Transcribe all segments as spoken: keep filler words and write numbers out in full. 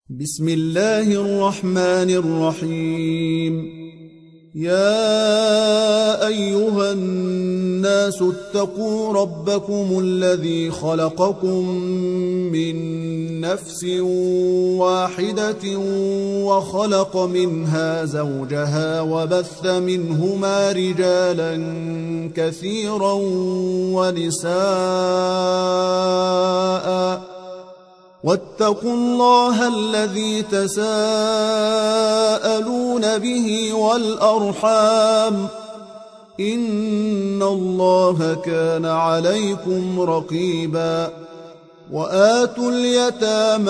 بسم الله الرحمن الرحيم. يا أيها الناس اتقوا ربكم الذي خلقكم من نفس واحدة وخلق منها زوجها وبث منهما رجالا كثيرا ونساء واتقوا الله الذي تساءلون به والأرحام إن الله كان عليكم رقيبا. وآتوا اليتامى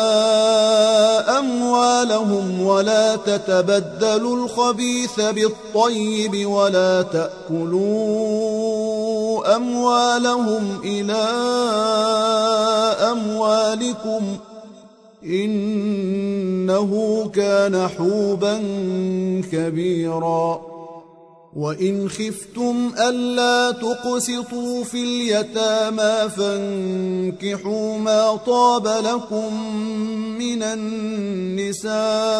أموالهم ولا تتبدلوا الخبيث بالطيب ولا تأكلوا أموالهم إلى أموالكم إنه كان حوبا كبيرا. وإن خفتم ألا تقسطوا في اليتامى فانكحوا ما طاب لكم من النساء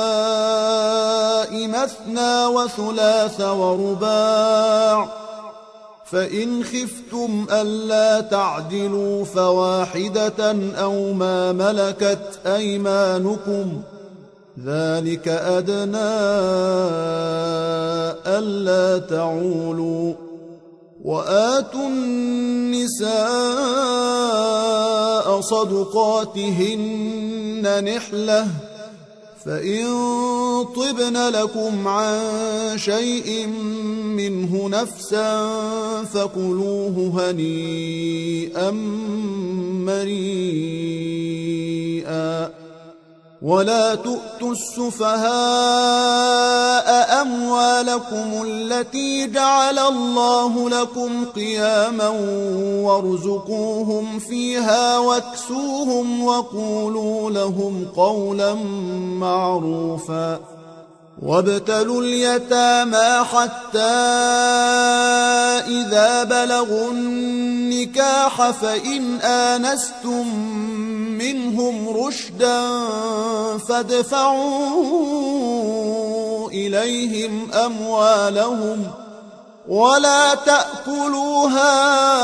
مثنى وثلاث ورباع، فإن خفتم ألا تعدلوا فواحدة أو ما ملكت أيمانكم ذلك أدنى ألا تعولوا. وآتوا النساء صدقاتهن نحلة، فإن طبن لكم عن شيء منه نفسا فكلوه هنيئا مريئا. ولا تؤتوا السفهاء أموالكم التي جعل الله لكم قياما وارزقوهم فيها واكسوهم وقولوا لهم قولا معروفا. وابتلوا اليتامى حتى إذا بلغوا النكاح فإن آنستم منهم رشدا فادفعوا إليهم أموالهم ولا تأكلوها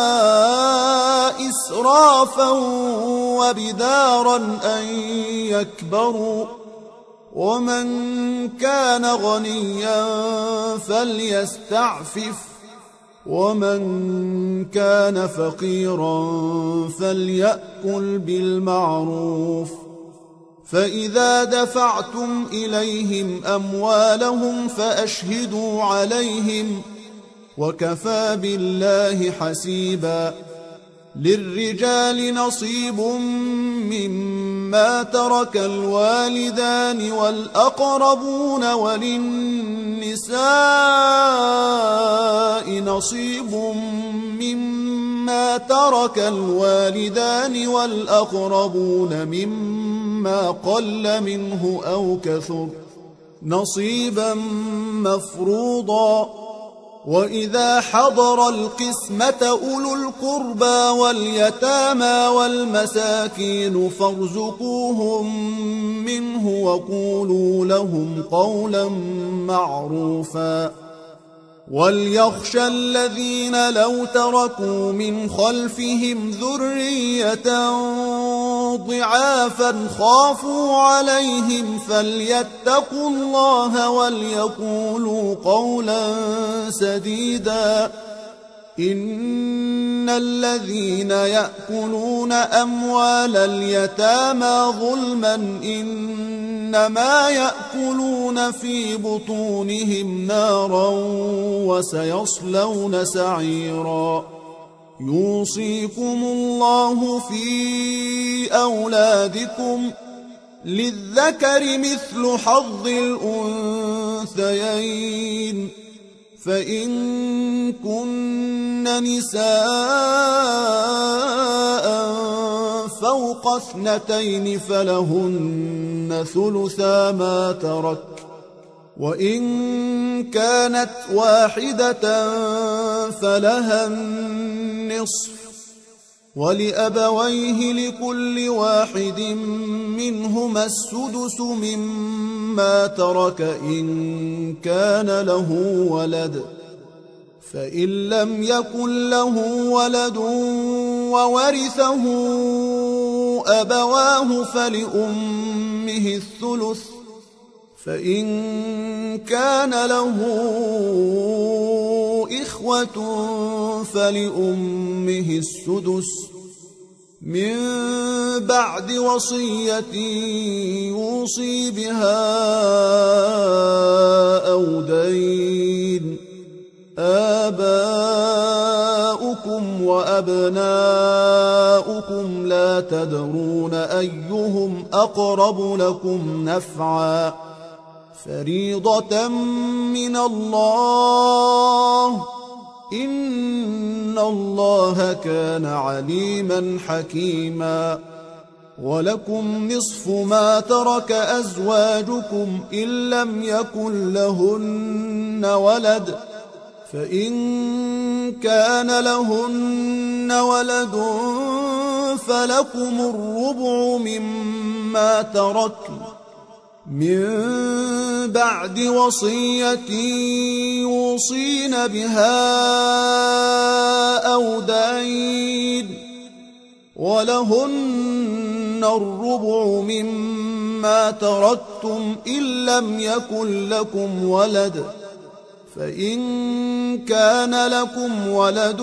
إسرافا وبدارا أن يكبروا. ومن كان غنيا فليستعفف ومن كان فقيرا فليأكل بالمعروف. فإذا دفعتم إليهم أموالهم فأشهدوا عليهم وكفى بالله حسيبا. للرجال نصيب مما ترك الوالدان والأقربون وللنساء نصيب مما ترك الوالدان والأقربون مما قل منه أو كثر نصيبا مفروضا. وإذا حضر القسمة أولو القربى واليتامى والمساكين فارزقوهم منه وقولوا لهم قولا معروفا. وليخشى الذين لو تركوا من خلفهم ذرية ضعافا خافوا عليهم فليتقوا الله وليقولوا قولا سديدا. إن الذين يأكلون أموال اليتامى ظلما إنما يأكلون في بطونهم نارا وسيصلون سعيرا. يوصيكم الله في أولادكم للذكر مثل حظ الأنثيين، فإن كن نساء فوق اثنتين فلهن ثلثا ما ترك، وإن كانت واحدة فلها النصف، ولأبويه لكل واحد منهما السدس مما ترك إن كان له ولد، فإن لم يكن له ولد وورثه أبواه فلأمه الثلث، فإن كان له إخوة فلأمه السدس من بعد وصية يوصي بها أو دين. آباؤكم وأبناؤكم لا تدرون أيهم أقرب لكم نفعا، فريضة من الله، إن الله كان عليما حكيما. ولكم نصف ما ترك أزواجكم إن لم يكن لهن ولد، فإن كان لهن ولد فلكم الربع مما تركن من بعد وصية يوصين بها أو دين، ولهن الربع مما تركتم إن لم يكن لكم ولد، فإن كان لكم ولد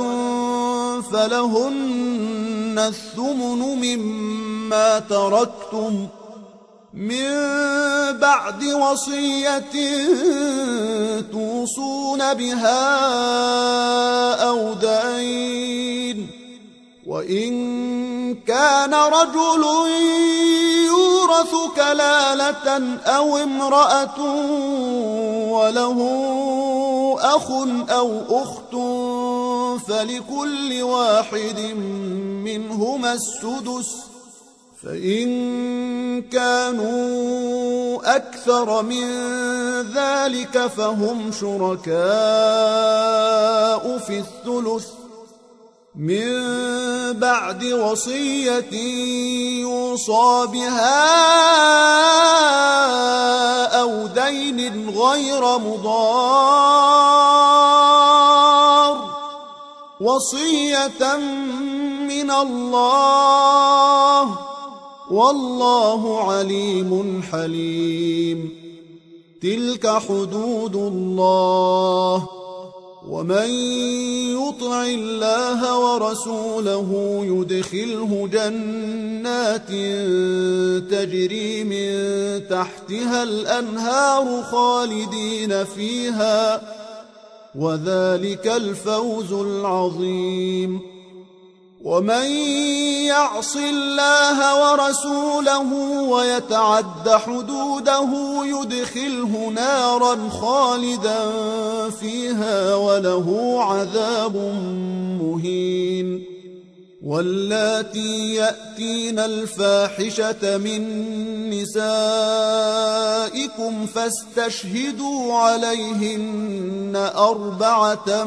فلهن الثمن مما تركتم من بعد وصية توصون بها أو دين. وإن كان رجل يورث كلالة أو امرأة وله أخ أو أخت فلكل واحد منهما السدس، فإن كانوا أكثر من ذلك فهم شركاء في الثلث من بعد وصية يوصى بها أو دين غير مضار، وصية من الله، والله عليم حليم. تلك حدود الله، ومن يطع الله ورسوله يدخله جنات تجري من تحتها الأنهار خالدين فيها، وذلك الفوز العظيم. ومن يعص الله ورسوله ويتعد حدوده يدخله نارا خالدا فيها وله عذاب مهين. واللاتي يأتين الفاحشة من نسائكم فاستشهدوا عليهن أربعة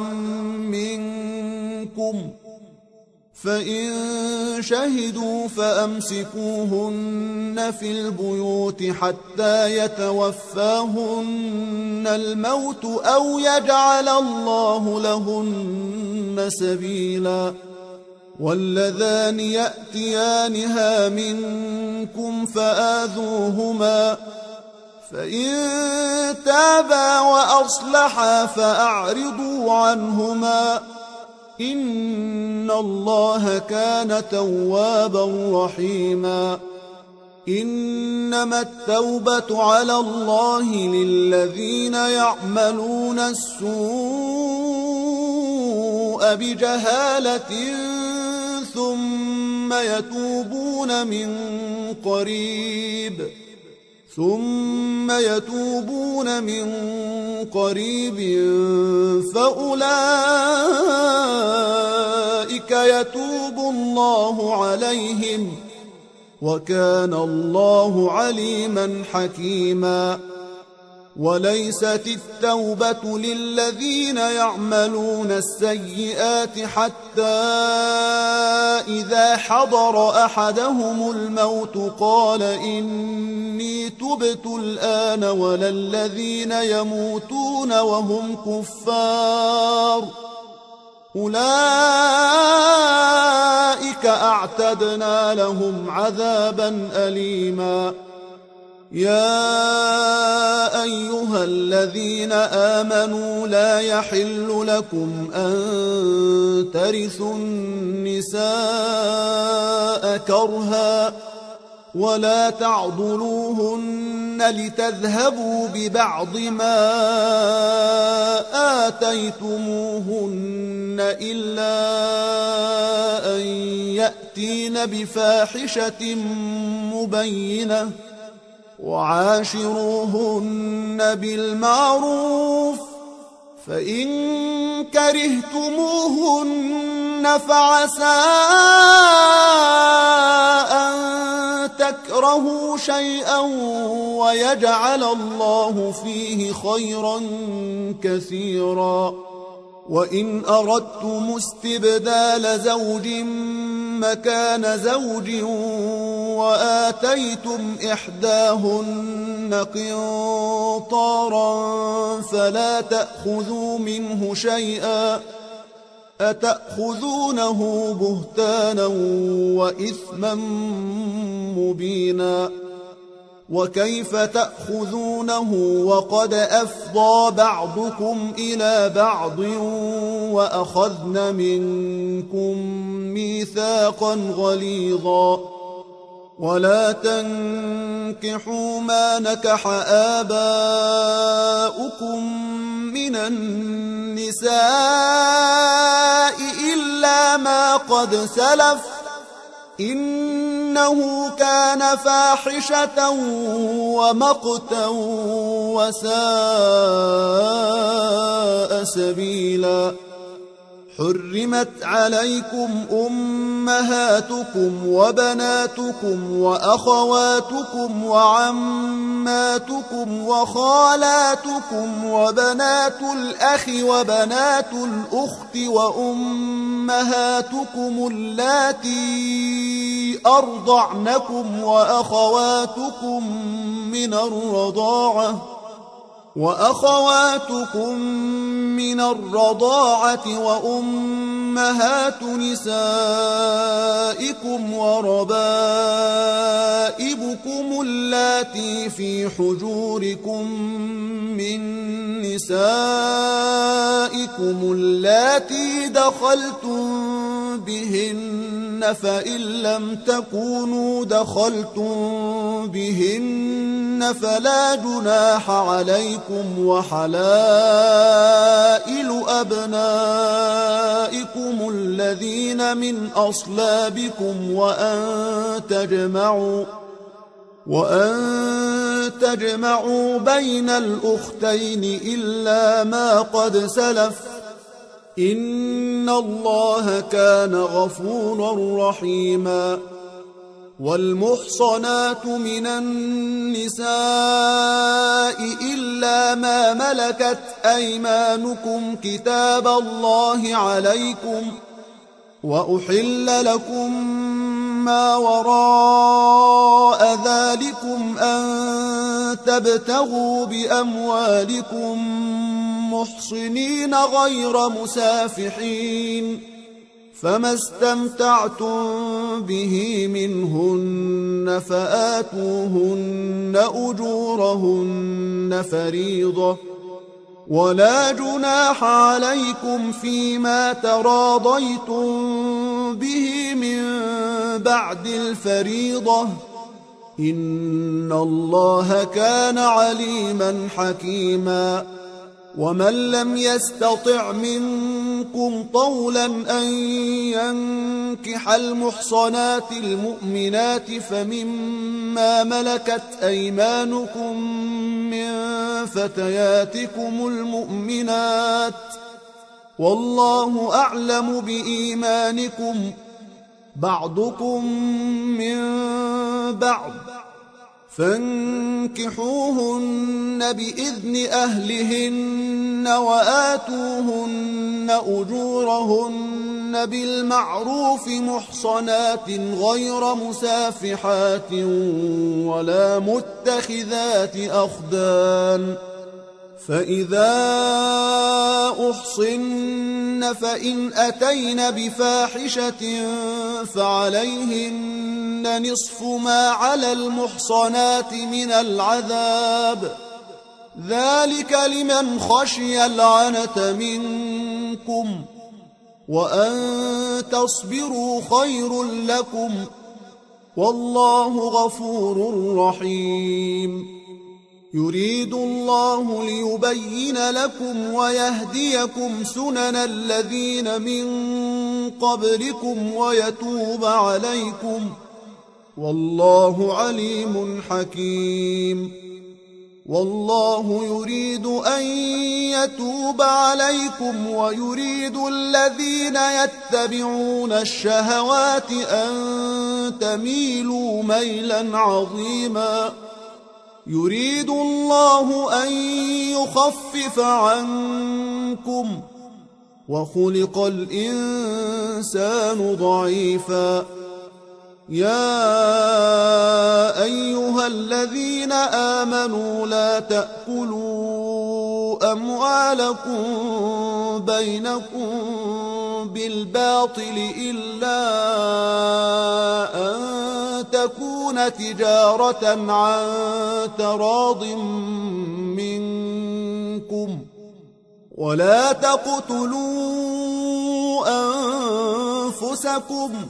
منكم، فإن شهدوا فأمسكوهن في البيوت حتى يتوفاهن الموت أو يجعل الله لهن سبيلا. واللذان يأتيانها منكم فآذوهما، فإن تابا وأصلحا فأعرضوا عنهما، إن الله كان توابا رحيما. إنما التوبة على الله للذين يعملون السوء بجهالة ثم يتوبون من قريب ثم يتوبون من قريب فأولئك يتوب الله عليهم، وكان الله عليما حكيما. وليست التوبة للذين يعملون السيئات حتى إذا حضر أحدهم الموت قال إني تبت الآن ولا الذين يموتون وهم كفار أولئك أعتدنا لهم عذابا أليما. يا أيها الذين آمنوا لا يحل لكم أن ترثوا النساء كرها ولا تعضلوهن لتذهبوا ببعض ما آتيتموهن إلا أن يأتين بفاحشة مبينة وعاشروهن بالمعروف فإن كرهتموهن فعسى أن تكرهوا شيئا ويجعل الله فيه خيرا كثيرا. وإن أردتم استبدال زوج مكان زوج وآتيتم إحداهن قنطارا فلا تأخذوا منه شيئا أتأخذونه بهتانا وإثما مبينا. وكيف تأخذونه وقد أفضى بعضكم إلى بعض وأخذن منكم ميثاقا غليظا. ولا تنكحوا ما نكح آباؤكم من النساء إلا ما قد سلف إنه كان فاحشة ومقتا وساء سبيلا. حرمت عليكم أمهاتكم وبناتكم وأخواتكم وعماتكم وخالاتكم وبنات الأخ وبنات الأخت وأمهاتكم اللاتي أرضعنكم وأخواتكم من الرضاعة وأخواتكم من الرضاعة وأمهات نسائكم وربائبكم اللاتي في حجوركم من نسائكم اللاتي دخلتم بهن فإن لم تكونوا دخلتم بهن فلا جناح عليكم وحلائل أبنائكم الذين من أصلابكم وأن تجمعوا وأن تجمعوا بين الأختين إلا ما قد سلف إن الله كان غفورا رحيما. والمحصنات من النساء إلا ما ملكت أيمانكم كتاب الله عليكم وأحل لكم ما وراء ذلكم أن تبتغوا بأموالكم محصنين غير مسافحين فما استمتعتم به منهن فآتوهن أجورهن فريضة ولا جناح عليكم فيما تراضيتم به من بعد الفريضة إن الله كان عليما حكيما. ومن لم يستطع منكم طولا أن ينكح المحصنات المؤمنات فمما ملكت أيمانكم من فتياتكم المؤمنات والله أعلم بإيمانكم بعضكم من بعض فانكحوهن بإذن أهلهن وآتوهن أجورهن بالمعروف محصنات غير مسافحات ولا متخذات أخدان فإذا أحصن فإن أتين بفاحشة فعليهن نصف ما على المحصنات من العذاب ذلك لمن خشي العنت منكم وأن تصبروا خير لكم والله غفور رحيم يريد الله ليبين لكم ويهديكم سنن الذين من قبلكم ويتوب عليكم والله عليم حكيم والله يريد أن يتوب عليكم ويريد الذين يتبعون الشهوات أن تميلوا ميلا عظيما يريد الله أن يخفف عنكم وخلق الإنسان ضعيفا يا أيها الذين آمنوا لا تأكلوا أموالكم بينكم بالباطل إلا أن تكون تجارة عن تراض منكم ولا تقتلوا أنفسكم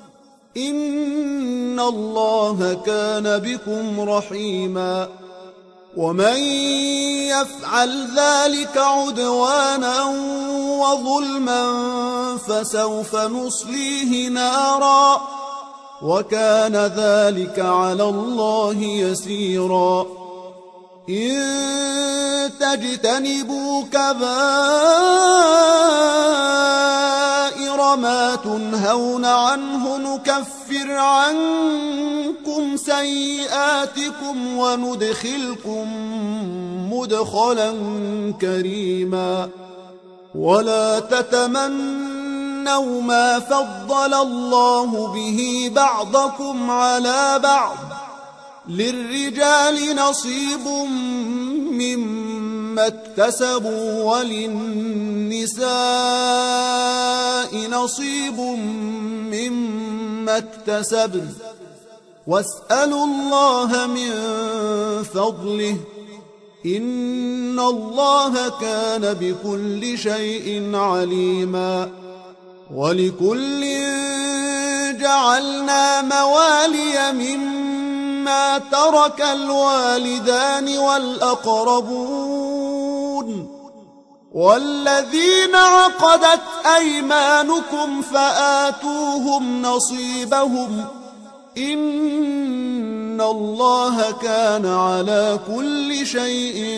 إن الله كان بكم رحيما ومن يفعل ذلك عدوانا وظلما فسوف نصليه نارا وكان ذلك على الله يسيرا إن تجتنبوا كبائر ما تنهون عنه نكفر عنكم سيئاتكم وندخلكم مدخلا كريما ولا تتمنوا ما فضل الله به بعضكم على بعض للرجال نصيب مما اكتسبوا وللنساء نصيب مما اكتسبن واسألوا الله من فضله إن الله كان بكل شيء عليما ولكل جعلنا موالي مما ترك الوالدان والأقربون والذين عقدت أيمانكم فآتوهم نصيبهم إن الله كان على كل شيء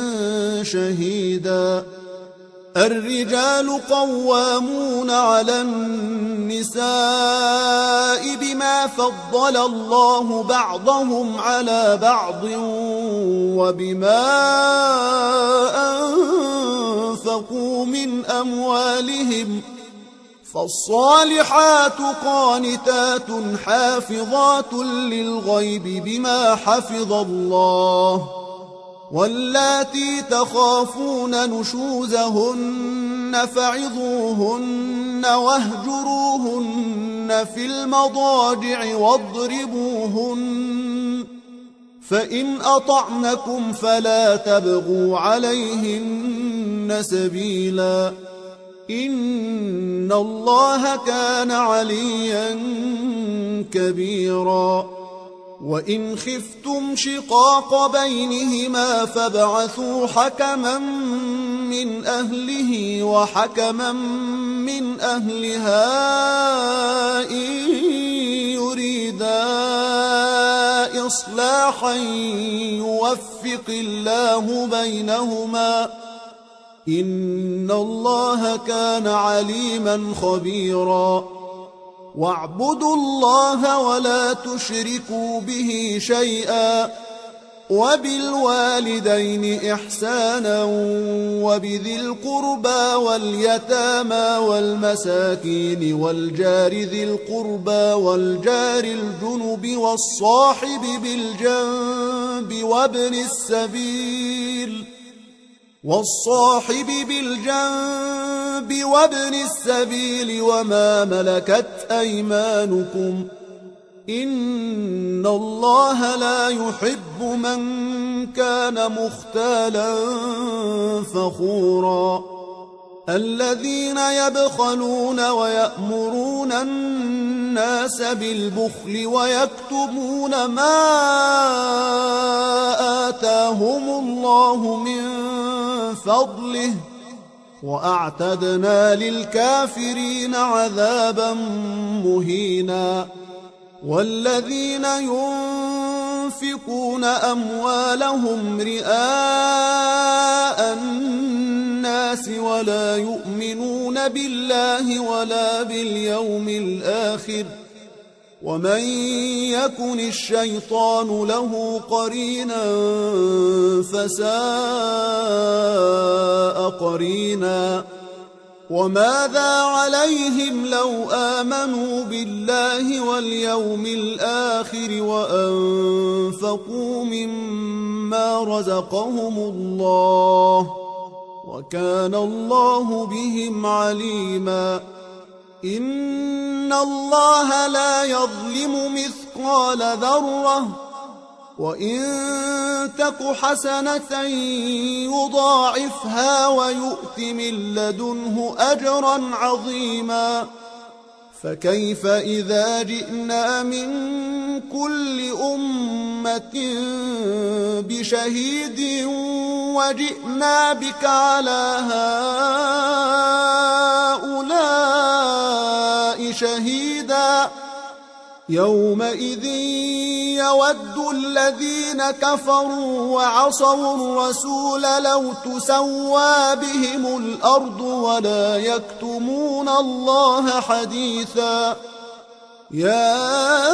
شهيدا الرجال قوامون على النساء بما فضل الله بعضهم على بعض وبما أنفقوا من أموالهم فالصالحات قانتات حافظات للغيب بما حفظ الله واللاتي تخافون نشوزهن فعظوهن واهجروهن في المضاجع واضربوهن فإن أطعنكم فلا تبغوا عليهن سبيلا إن الله كان عليا كبيرا وإن خفتم شقاق بينهما فابعثوا حكما من أهله وحكما من أهلها إن يريدا إصلاحا يوفق الله بينهما إن الله كان عليما خبيرا واعبدوا الله ولا تشركوا به شيئا وبالوالدين إحسانا وبذي القربى واليتامى والمساكين والجار ذي القربى والجار الجنب والصاحب بالجنب وابن السبيل والصاحب بالجنب وابن السبيل وما ملكت أيمانكم إن الله لا يحب من كان مختالا فخورا الذين يبخلون ويأمرون الناس بالبخل ويكتمون ما آتاهم الله من فضله وأعتدنا للكافرين عذابا مهينا والذين ينفقون أموالهم رئاء الناس ولا يؤمنون بالله ولا باليوم الآخر ومن يكن الشيطان له قرينا فساء قرينا وماذا عليهم لو آمنوا بالله واليوم الآخر وأنفقوا مما رزقهم الله وكان الله بهم عليما إن الله لا يظلم مثقال ذرة وإن تك حسنة يضاعفها ويؤت من لدنه أجرا عظيما فكيف إذا جئنا من كل أمة بشهيد وجئنا بك على هؤلاء شهيدا يومئذ يود الذين كفروا وعصوا الرسول لو تسوى بهم الأرض ولا يكتمون الله حديثا يا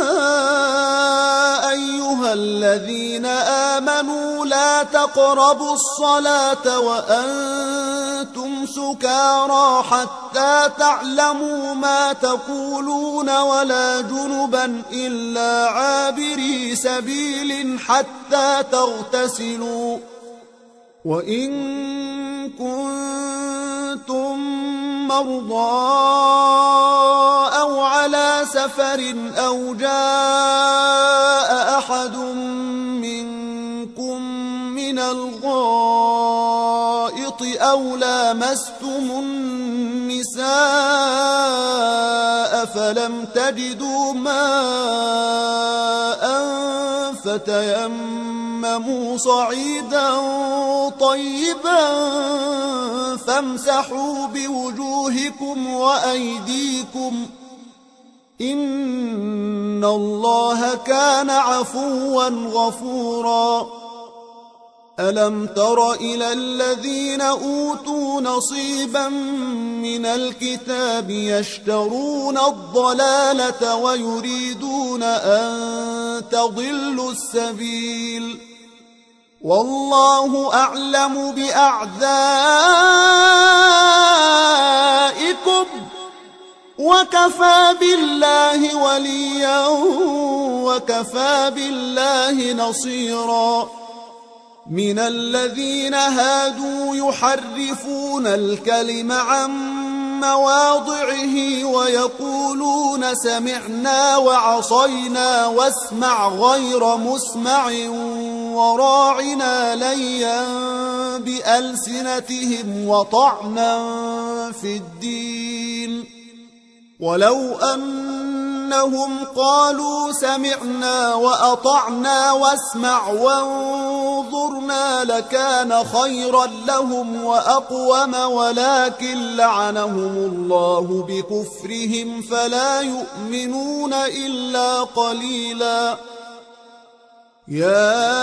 أيها الذين آمنوا لا تقربوا الصلاة وأنتم سكارى حتى تعلموا ما تقولون ولا جنبا إلا عابري سبيل حتى تغتسلوا وإن كنتم مرضى أو على سفر أو جاء أحد منكم من الغائط أو لامستم النساء فلم تجدوا ماء فتيمموا صعيدا طيبا فامسحوا بوجوهكم وأيديكم إن الله كان عفوا غفورا ألم تر إلى الذين أوتوا نصيبا من الكتاب يشترون الضلالة ويريدون أن تضلوا السبيل والله أعلم بأعدائكم وكفى بالله وليا وكفى بالله نصيرا من الذين هادوا يحرفون الكلم عن مواضعه ويقولون سمعنا وعصينا واسمع غير مسمع وراعنا ليا بألسنتهم وطعنا في الدين ولو أنهم قالوا سمعنا وأطعنا واسمع وانظرنا لكان خيرا لهم وأقوم ولكن لعنهم الله بكفرهم فلا يؤمنون إلا قليلا يا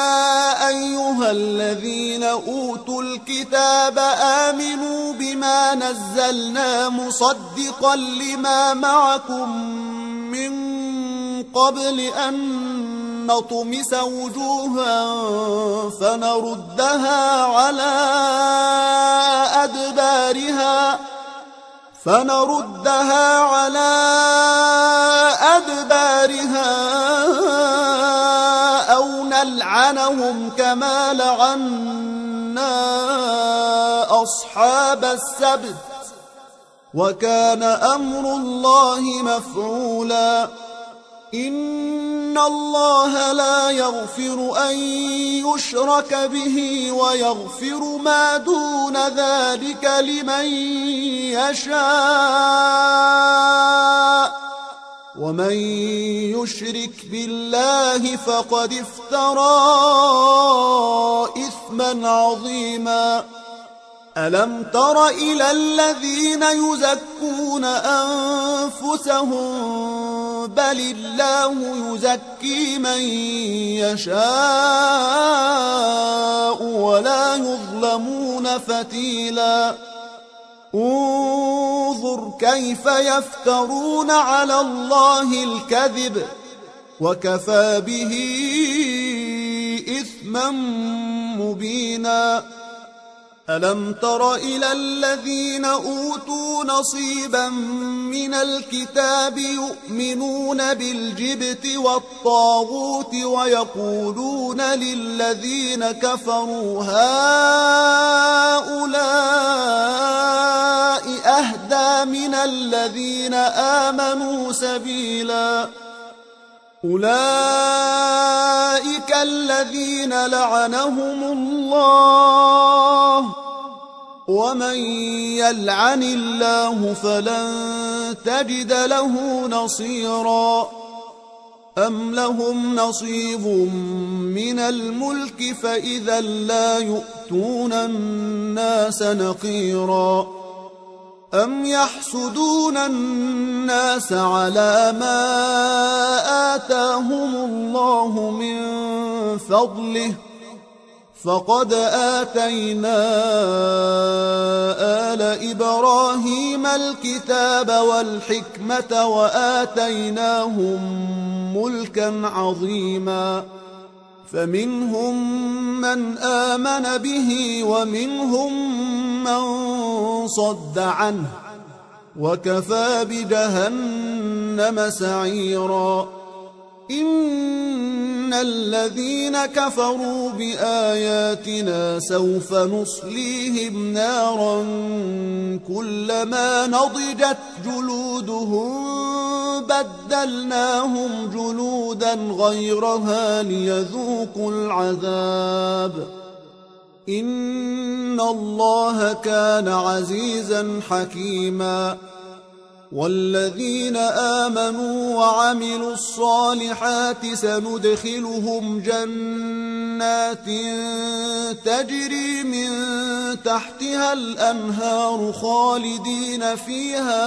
أيها الذين أوتوا الكتاب آمنوا بما إنا نزلنا مصدقا لما معكم من قبل أن نطمس وجوها فنردها على أدبارها فنردها على أدبارها أو نلعنهم كما لعنا أصحاب السبت وكان أمر الله مفعولا إن الله لا يغفر أن يشرك به ويغفر ما دون ذلك لمن يشاء ومن يشرك بالله فقد افترى إثما عظيما ألم تر إلى الذين يزكون أنفسهم بل الله يزكي من يشاء ولا يظلمون فتيلا انظر كيف يفترون على الله الكذب وكفى به إثما مبينا ألم تر إلى الذين أوتوا نصيبا من الكتاب يؤمنون بالجبت والطاغوت ويقولون للذين كفروا هؤلاء أهدى من الذين آمنوا سبيلا أولئك الذين لعنهم الله ومن يلعن الله فلن تجد له نصيرا أم لهم نصيب من الملك فإذا لا يؤتون الناس نقيرا أم يحسدون الناس على ما آتاهم الله من فضله فقد آتينا آل إبراهيم الكتاب والحكمة وآتيناهم ملكا عظيما فمنهم من آمن به ومنهم من صد عنه وكفى بجهنم سعيرا إن الذين كفروا بآياتنا سوف نصليهم نارا كلما نضجت جلودهم بدلناهم جلودا غيرها ليذوقوا العذاب إن الله كان عزيزا حكيما والذين آمنوا وعملوا الصالحات سندخلهم جنات تجري من تحتها الأنهار خالدين فيها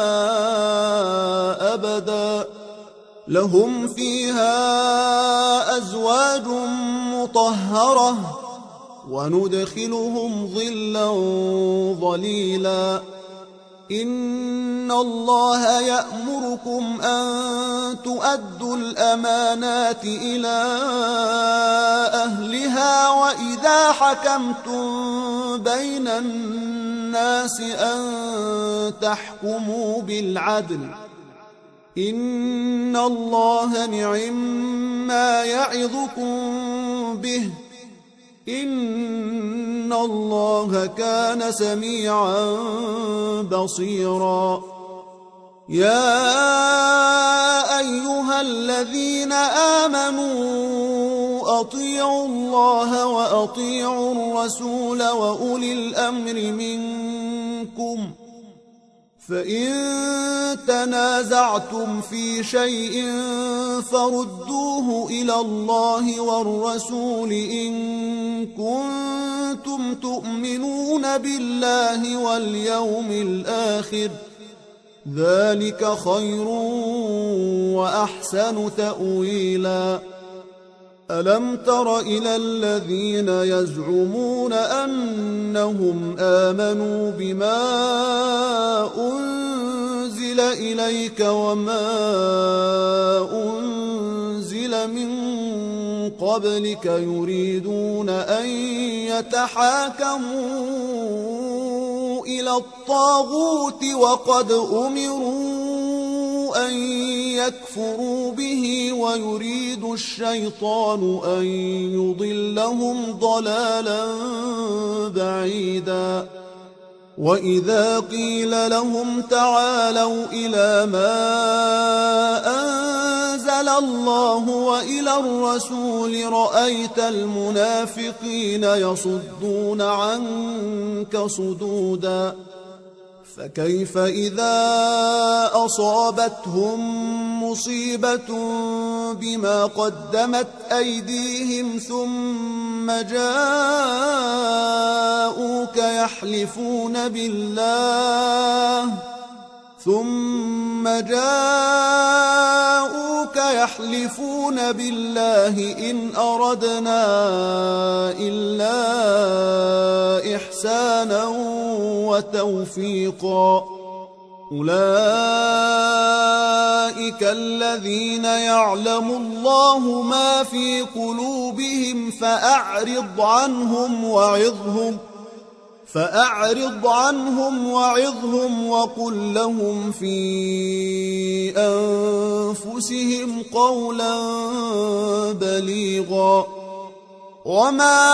أبدا لهم فيها أزواج مطهرة وندخلهم ظلا ظليلا إن الله يأمركم أن تؤدوا الأمانات إلى أهلها وإذا حكمتم بين الناس أن تحكموا بالعدل إن الله نعما يعظكم به إن الله كان سميعا بصيرا يا أيها الذين آمنوا أطيعوا الله وأطيعوا الرسول وأولي الأمر منكم فإن تنازعتم في شيء فردوه إلى الله والرسول إن كنتم تؤمنون بالله واليوم الآخر ذلك خير وأحسن تأويلا ألم تر إلى الذين يزعمون أنهم آمنوا بما أنزل إليك وما أنزل من قبلك يريدون أن يتحاكموا إلى الطاغوت وقد أمروا أن يكفروا به ويريد الشيطان أن يضلهم ضلالا بعيدا وإذا قيل لهم تعالوا إلى ما أنزل الله وإلى الرسول رأيت المنافقين يصدون عنك صدودا فكيف إذا أصابتهم مصيبة بما قدمت أيديهم ثم جاءوك يحلفون بالله ثم جاءوك يحلفون بالله إن أردنا إلا إحسانا وتوفيقا أولئك الذين يعلم الله ما في قلوبهم فأعرض عنهم وعظهم فأعرض عنهم وعظهم وقل لهم في أنفسهم قولا بليغا وما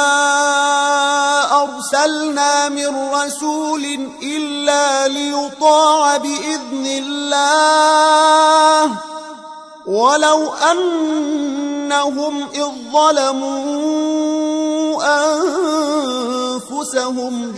أرسلنا من رسول إلا ليطاع بإذن الله ولو أنهم إذ ظلموا أنفسهم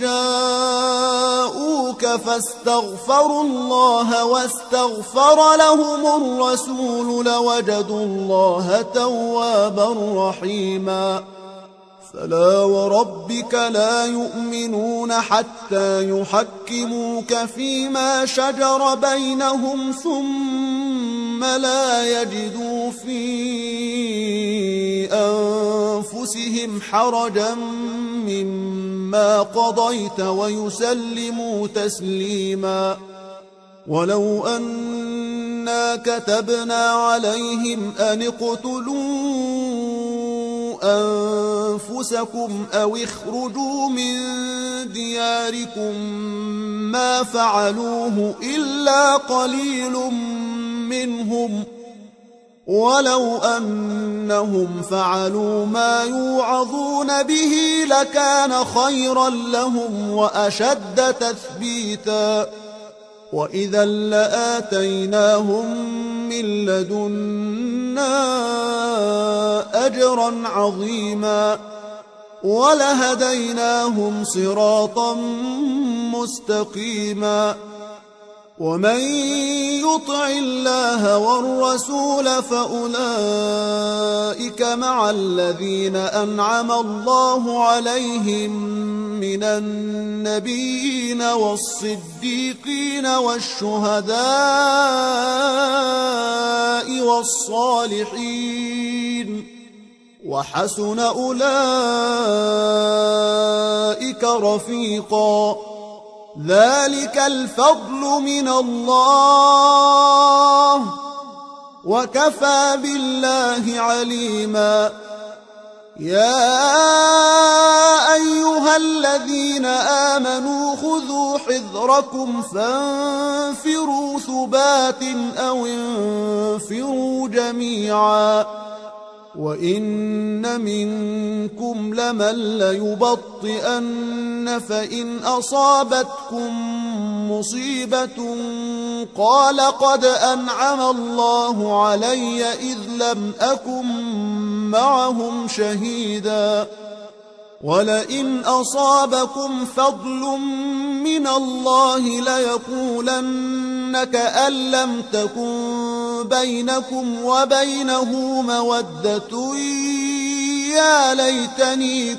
جاءوك فاستغفروا الله واستغفر لهم الرسول لوجدوا الله توابا رحيما فلا وربك لا يؤمنون حتى يحكموك فيما شجر بينهم ثم لا يجدوا في أنفسهم حرجا مما قضيت ويسلموا تسليما ولو أنا كتبنا عليهم أن اقتلوا أنفسكم أو اخرجوا من دياركم ما فعلوه إلا قليل منهم ولو أنهم فعلوا ما يوعظون به لكان خيرا لهم وأشد تثبيتا وإذا لآتيناهم من لدنا أجرا عظيما ولهديناهم صراطا مستقيما ومن يطع الله والرسول فأولئك مع الذين أنعم الله عليهم من النبيين والصديقين والشهداء والصالحين وحسن أولئك رفيقا ذلك الفضل من الله وكفى بالله عليما يا أيها الذين آمنوا خذوا حذركم فانفروا ثبات أو انفروا جميعا وإن منكم لمن ليبطئن فإن أصابتكم مصيبة قال قد أنعم الله علي إذ لم أكن معهم شهيدا ولئن أصابكم فضل من الله ليقولن كأن لم تكن بينكم وبينه مودة يا ليتني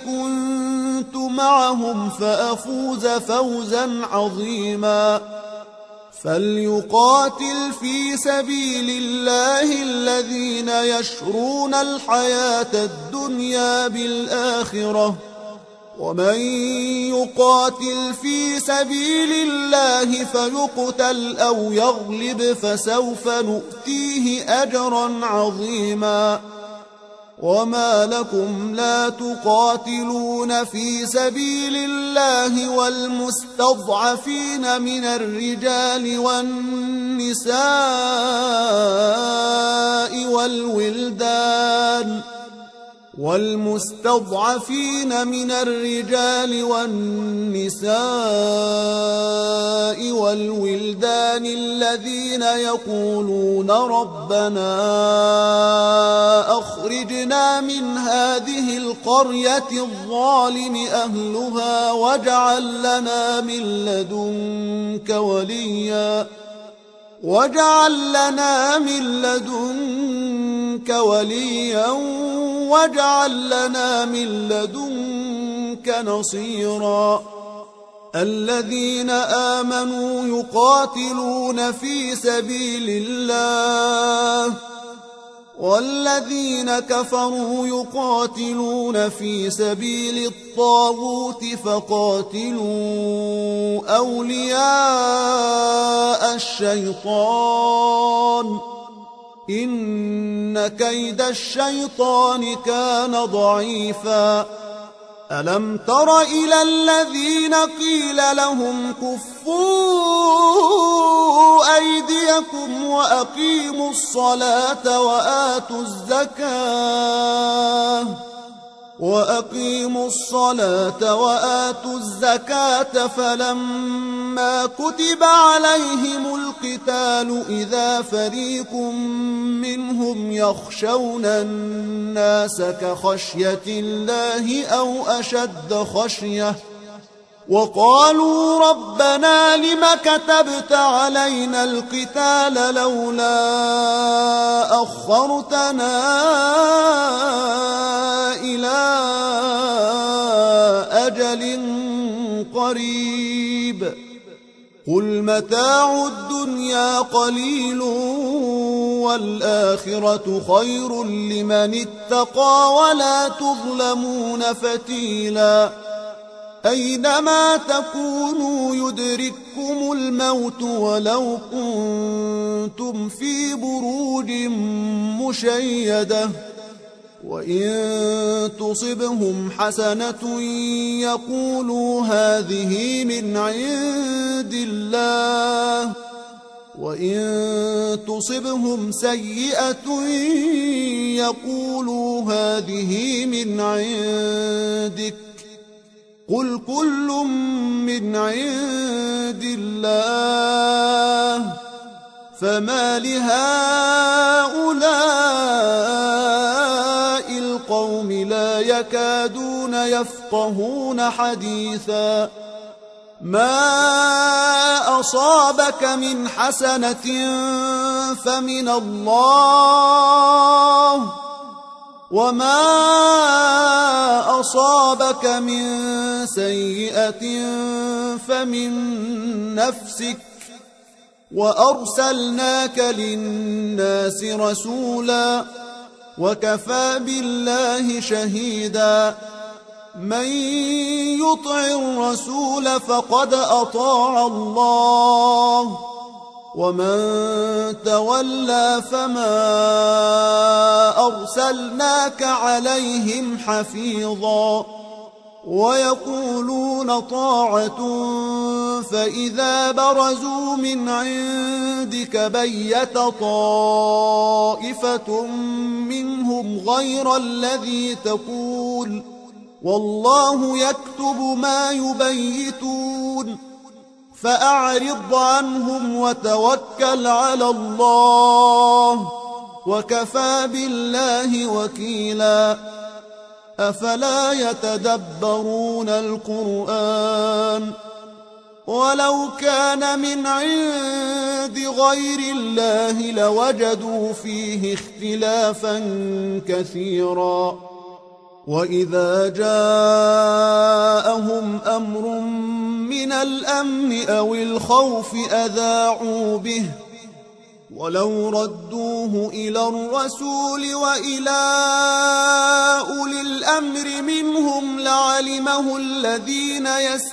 كنت معهم فأفوز فوزا عظيما فليقاتل في سبيل الله الذين يشرون الحياة الدنيا بالآخرة، ومن يقاتل في سبيل الله فيقتل أو يغلب فسوف نؤتيه أجرا عظيما. وما لكم لا تقاتلون في سبيل الله والمستضعفين من الرجال والنساء والولدان والمستضعفين من الرجال والنساء والولدان الذين يقولون ربنا أخرجنا من هذه القرية الظالم أهلها واجعل لنا من لدنك وليا واجعل لنا من لدنك وليا واجعل لنا من لدنك نصيرا. الذين آمنوا يقاتلون في سبيل الله والذين كفروا يقاتلون في سبيل الطاغوت فقاتلوا أولياء الشيطان إن كيد الشيطان كان ضعيفا. ألم تر إلى الذين قيل لهم كفوا أيديكم وأقيموا الصلاة وآتوا الزكاة وأقيموا الصلاة وآتوا الزكاة فلما كتب عليهم القتال إذا فريق منهم يخشون الناس كخشية الله أو أشد خشية وقالوا ربنا لم كتبت علينا القتال لولا أخرتنا إلى أجل قريب قل متاع الدنيا قليل والآخرة خير لمن اتقى ولا تظلمون فتيلا. أينما تكونوا يدرككم الموت ولو كنتم في بروج مشيدة وإن تصبهم حسنة يقولوا هذه من عند الله وإن تصبهم سيئة يقولوا هذه من عندك قل كل من عند الله فما لهؤلاء القوم لا يكادون يفقهون حديثا. ما أصابك من حسنة فمن الله وما أصابك من سيئة فمن نفسك وأرسلناك للناس رسولا وكفى بالله شهيدا. من يطع الرسول فقد أطاع الله ومن تولى فما أرسلناك عليهم حفيظا. ويقولون طاعة فإذا برزوا من عندك بيت طائفة منهم غير الذي تقول والله يكتب ما يبيتون فأعرض عنهم وتوكل على الله وكفى بالله وكيلا. أفلا يتدبرون القرآن ولو كان من عند غير الله لوجدوا فيه اختلافا كثيرا. وإذا جاءهم أمر من الأمن أو الخوف أذاعوا به ولو ردوه إلى الرسول وإلى أولي الأمر منهم لعلمه الذين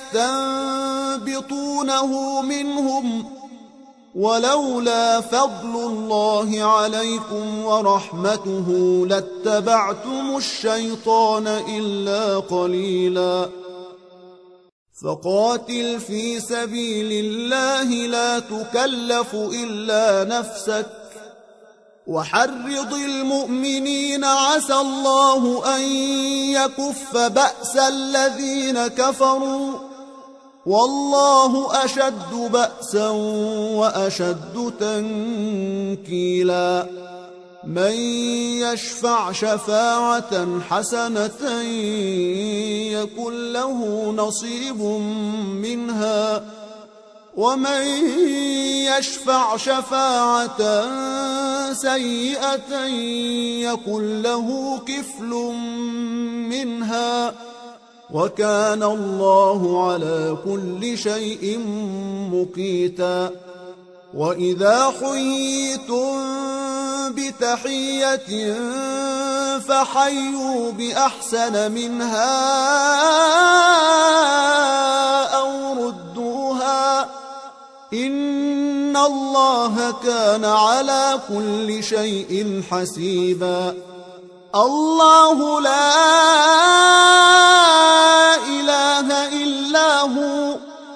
يستنبطونه منهم ولولا فضل الله عليكم ورحمته لاتبعتم الشيطان إلا قليلا فقاتل في سبيل الله لا تكلف إلا نفسك وحرض المؤمنين عسى الله أن يكف بأس الذين كفروا والله أشد بأسا وأشد تنكيلا من يشفع شفاعة حسنة يكن له نصيب منها ومن يشفع شفاعة سيئة يكن له كفل منها وكان الله على كل شيء مقيتا وإذا حييتم بتحية فحيوا بأحسن منها أو ردوها إن الله كان على كل شيء حسيبا الله لا إله إلا هو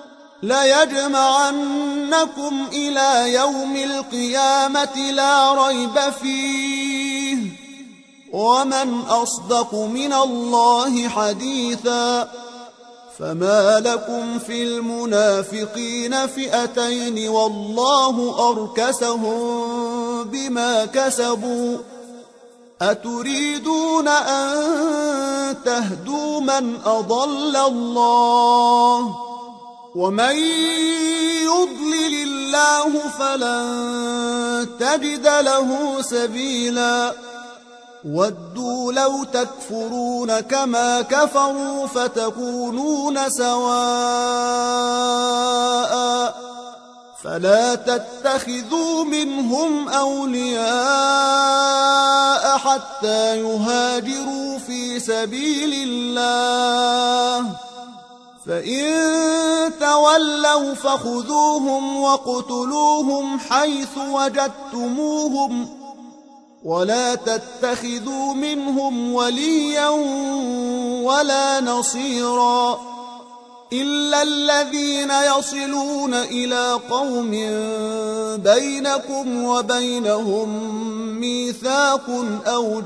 ليجمعنكم إلى يوم القيامة لا ريب فيه ومن أصدق من الله حديثا فما لكم في المنافقين فئتين والله أركسهم بما كسبوا أتريدون أن تهدوا من أضل الله ومن يضلل الله فلن تجد له سبيلا ودوا لو تكفرون كما كفروا فتكونون سواء فلا تتخذوا منهم أولياء حتى يهاجروا في سبيل الله فإن تولوا فخذوهم واقتلوهم حيث وجدتموهم ولا تتخذوا منهم وليا ولا نصيرا إلا الذين يصلون إلى قوم بينكم وبينهم ميثاق أو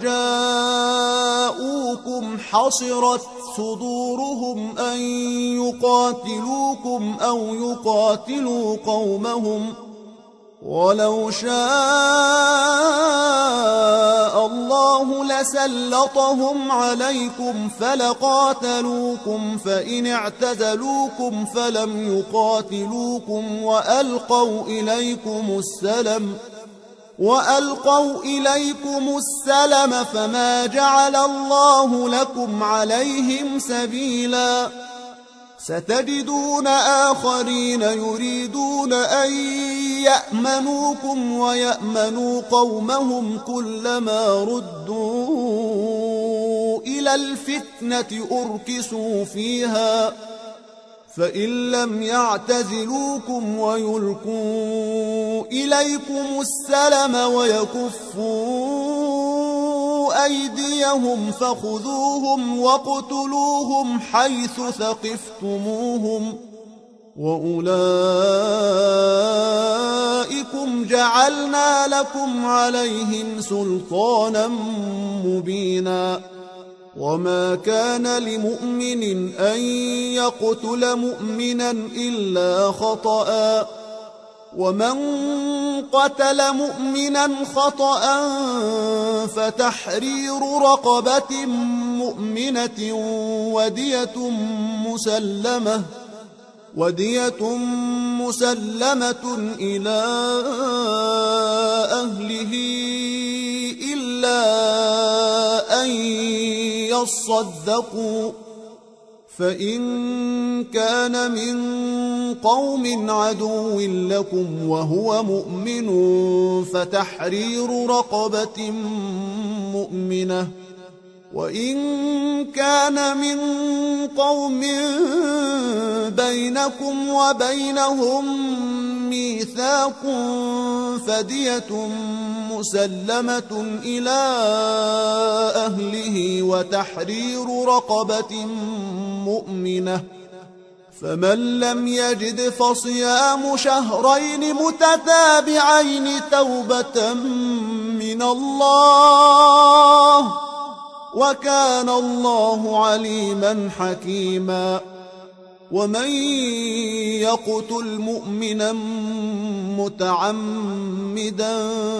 جاءوكم حصرت صدورهم أن يقاتلوكم أو يقاتلوا قومهم ولو شاء الله لسلطهم عليكم فلقاتلوكم فإن اعتزلوكم فلم يقاتلوكم وألقوا إليكم السلم وألقوا إليكم السلم فما جعل الله لكم عليهم سبيلا ستجدون آخرين يريدون أن يأمنوكم ويأمنوا قومهم كلما ردوا إلى الفتنة أركسوا فيها فإن لم يعتزلوكم ويلقوا إليكم السلم ويكفوا أيديهم فخذوهم واقتلوهم حيث ثقفتموهم وأولئكم جعلنا لكم عليهم سلطانا مبينا وما كان لمؤمن أن يقتل مؤمنا إلا خطأ ومن قتل مؤمنا خطأ فتحرير رقبة مؤمنة ودية مسلمة ودية مسلمة إلى أهله إلا أن يصدقوا فإن كان من قوم عدو لكم وهو مؤمن فتحرير رقبة مؤمنة، وإن كان من قوم بينكم وبينهم ميثاق فدية مسلمة إلى أهله وتحرير رقبة مؤمنة، فمن لم يجد فصيام شهرين متتابعين توبة من الله، وكان الله عليما حكيما. ومن يقتل مؤمنا متعمدا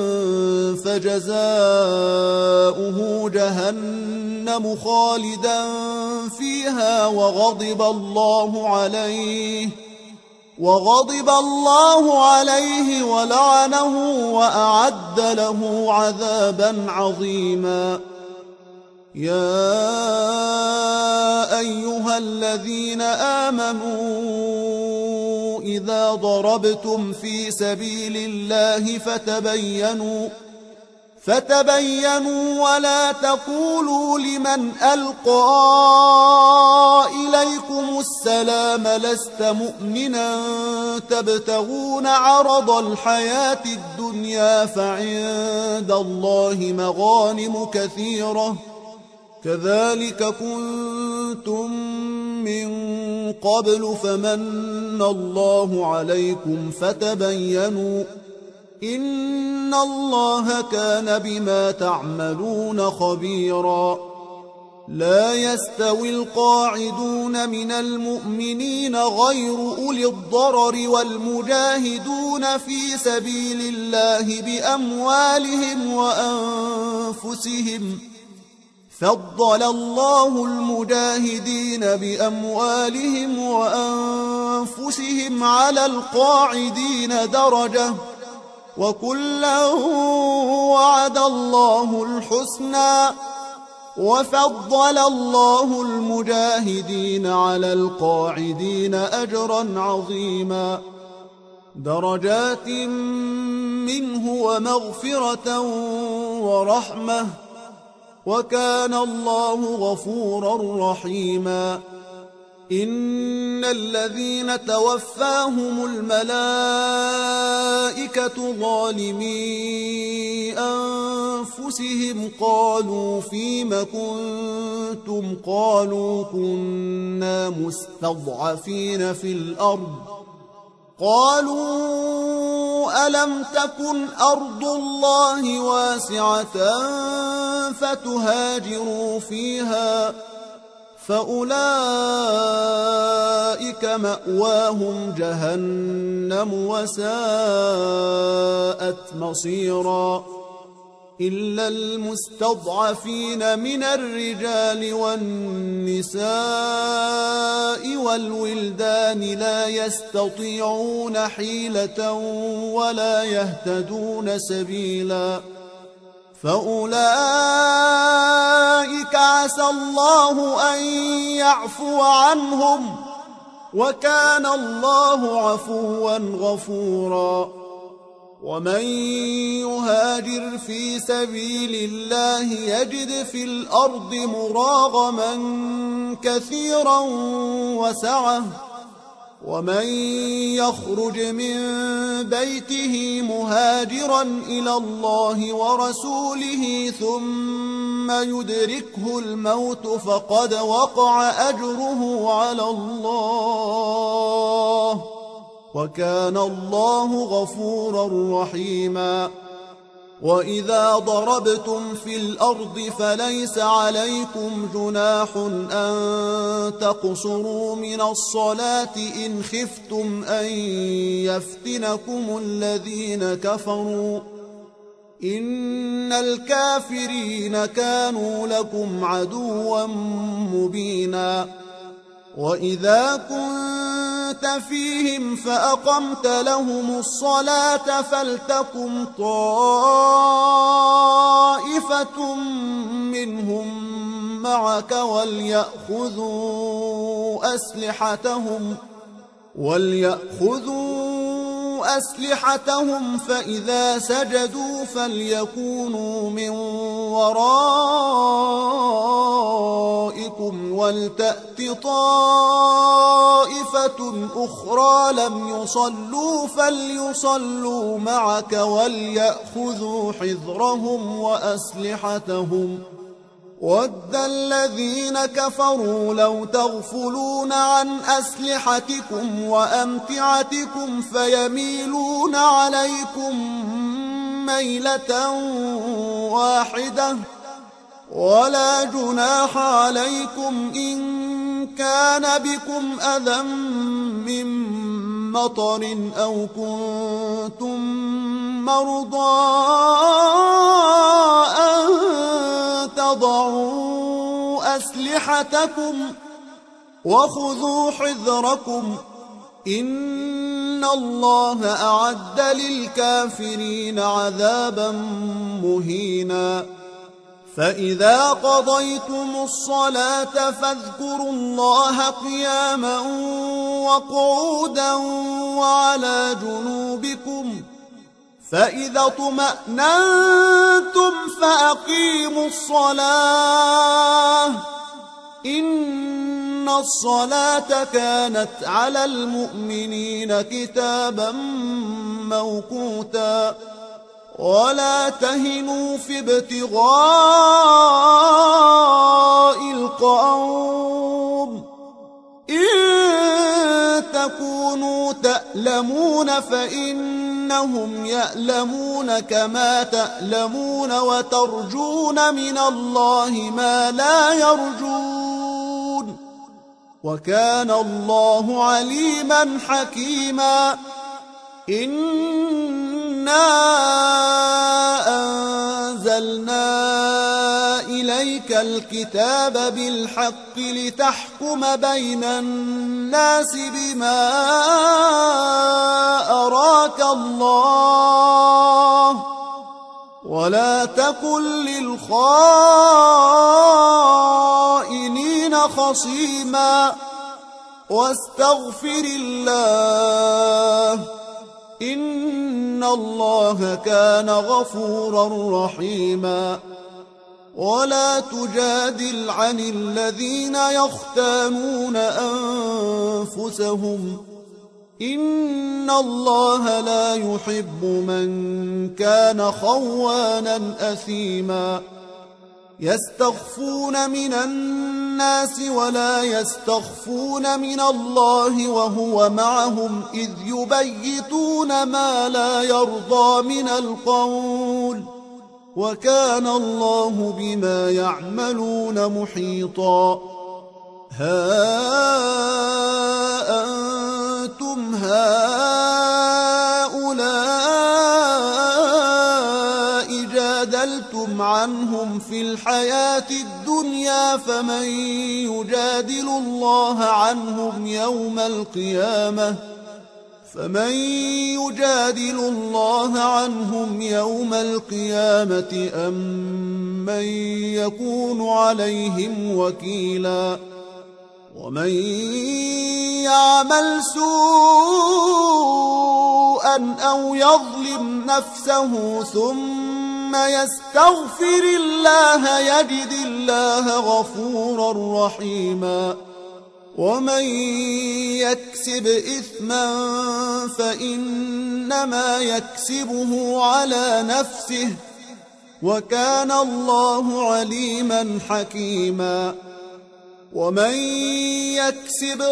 فجزاؤه جهنم خالدا فيها وغضب الله عليه وغضب الله عليه ولعنه وأعد له عذابا عظيما. يا أيها الذين آمنوا إذا ضربتم في سبيل الله فتبينوا فتبينوا ولا تقولوا لمن ألقى إليكم السلام لست مؤمنا تبتغون عرض الحياة الدنيا فعند الله مغانم كثيرة كذلك كنتم من قبل فمن الله عليكم فتبينوا إن الله كان بما تعملون خبيرا. لا يستوي القاعدون من المؤمنين غير أولي الضرر والمجاهدون في سبيل الله بأموالهم وأنفسهم، فضل الله المجاهدين بأموالهم وأنفسهم على القاعدين درجة، وكلا وعد الله الحسنى، وفضل الله المجاهدين على القاعدين أجرا عظيما، درجات منه ومغفرة ورحمة، وكان الله غفورا رحيما. إن الذين توفاهم الملائكة ظالمي أنفسهم قالوا فيم كنتم قالوا كنا مستضعفين في الأرض قالوا ألم تكن أرض الله واسعة فتهاجروا فيها فأولئك مأواهم جهنم وساءت مصيرا. إلا المستضعفين من الرجال والنساء والولدان لا يستطيعون حيلة ولا يهتدون سبيلا، فأولئك عسى الله أن يعفو عنهم، وكان الله عفوا غفورا. ومن يهاجر في سبيل الله يجد في الأرض مراغما كثيرا وسعة، ومن يخرج من بيته مهاجرا إلى الله ورسوله ثم يدركه الموت فقد وقع أجره على الله، وكان الله غفورا رحيما. وإذا ضربتم في الأرض فليس عليكم جناح أن تقصروا من الصلاة إن خفتم أن يفتنكم الذين كفروا، إن الكافرين كانوا لكم عدوا مبينا. وإذا كنت فيهم فأقمت لهم الصلاة فلتقم طائفة منهم معك وليأخذوا أسلحتهم وليأخذوا أسلحتهم فإذا سجدوا فليكونوا من ورائكم ولتأت طائفة أخرى لم يصلوا فليصلوا معك وليأخذوا حذرهم وأسلحتهم ود الذين كفروا لو تغفلون عن أسلحتكم وأمتعتكم فيميلون عليكم ميلة واحدة ولا جناح عليكم إن كان بكم أذى من مطر أو كنتم مرضى أن تضعوا أسلحتكم وخذوا حذركم إن الله أعد للكافرين عذابا مهينا فإذا قضيتم الصلاة فاذكروا الله قياما وقعودا وعلى جنوبكم فإذا اطمأننتم فأقيموا الصلاة إن الصلاة كانت على المؤمنين كتابا موقوتا ولا تهنوا في ابتغاء القوم إن تكونوا تألمون فإنهم يألمون كما تألمون وترجون من الله ما لا يرجون وكان الله عليما حكيما إنا أنزلنا إليك الكتاب بالحق لتحكم بين الناس بما أراك الله ولا تكن للخائنين خصيما واستغفر الله إن الله كان غفورا رحيما ولا تجادل عن الذين يختانون أنفسهم إن الله لا يحب من كان خوانا أثيما يستخفون من الناس ولا يستخفون من الله وهو معهم إذ يبيتون ما لا يرضى من القول وكان الله بما يعملون محيطا ها أنتم هؤلاء جادلتم عنهم في الحياة الدنيا فمن يجادل الله عنهم يوم القيامة فمن يجادل الله عنهم يوم القيامة أم من يكون عليهم وكيلا ومن يعمل سوءا أو يظلم نفسه ثم يستغفر الله يجد الله غفورا رحيما ومن يكسب إثما فإنما يكسبه على نفسه وكان الله عليما حكيما ومن يكسب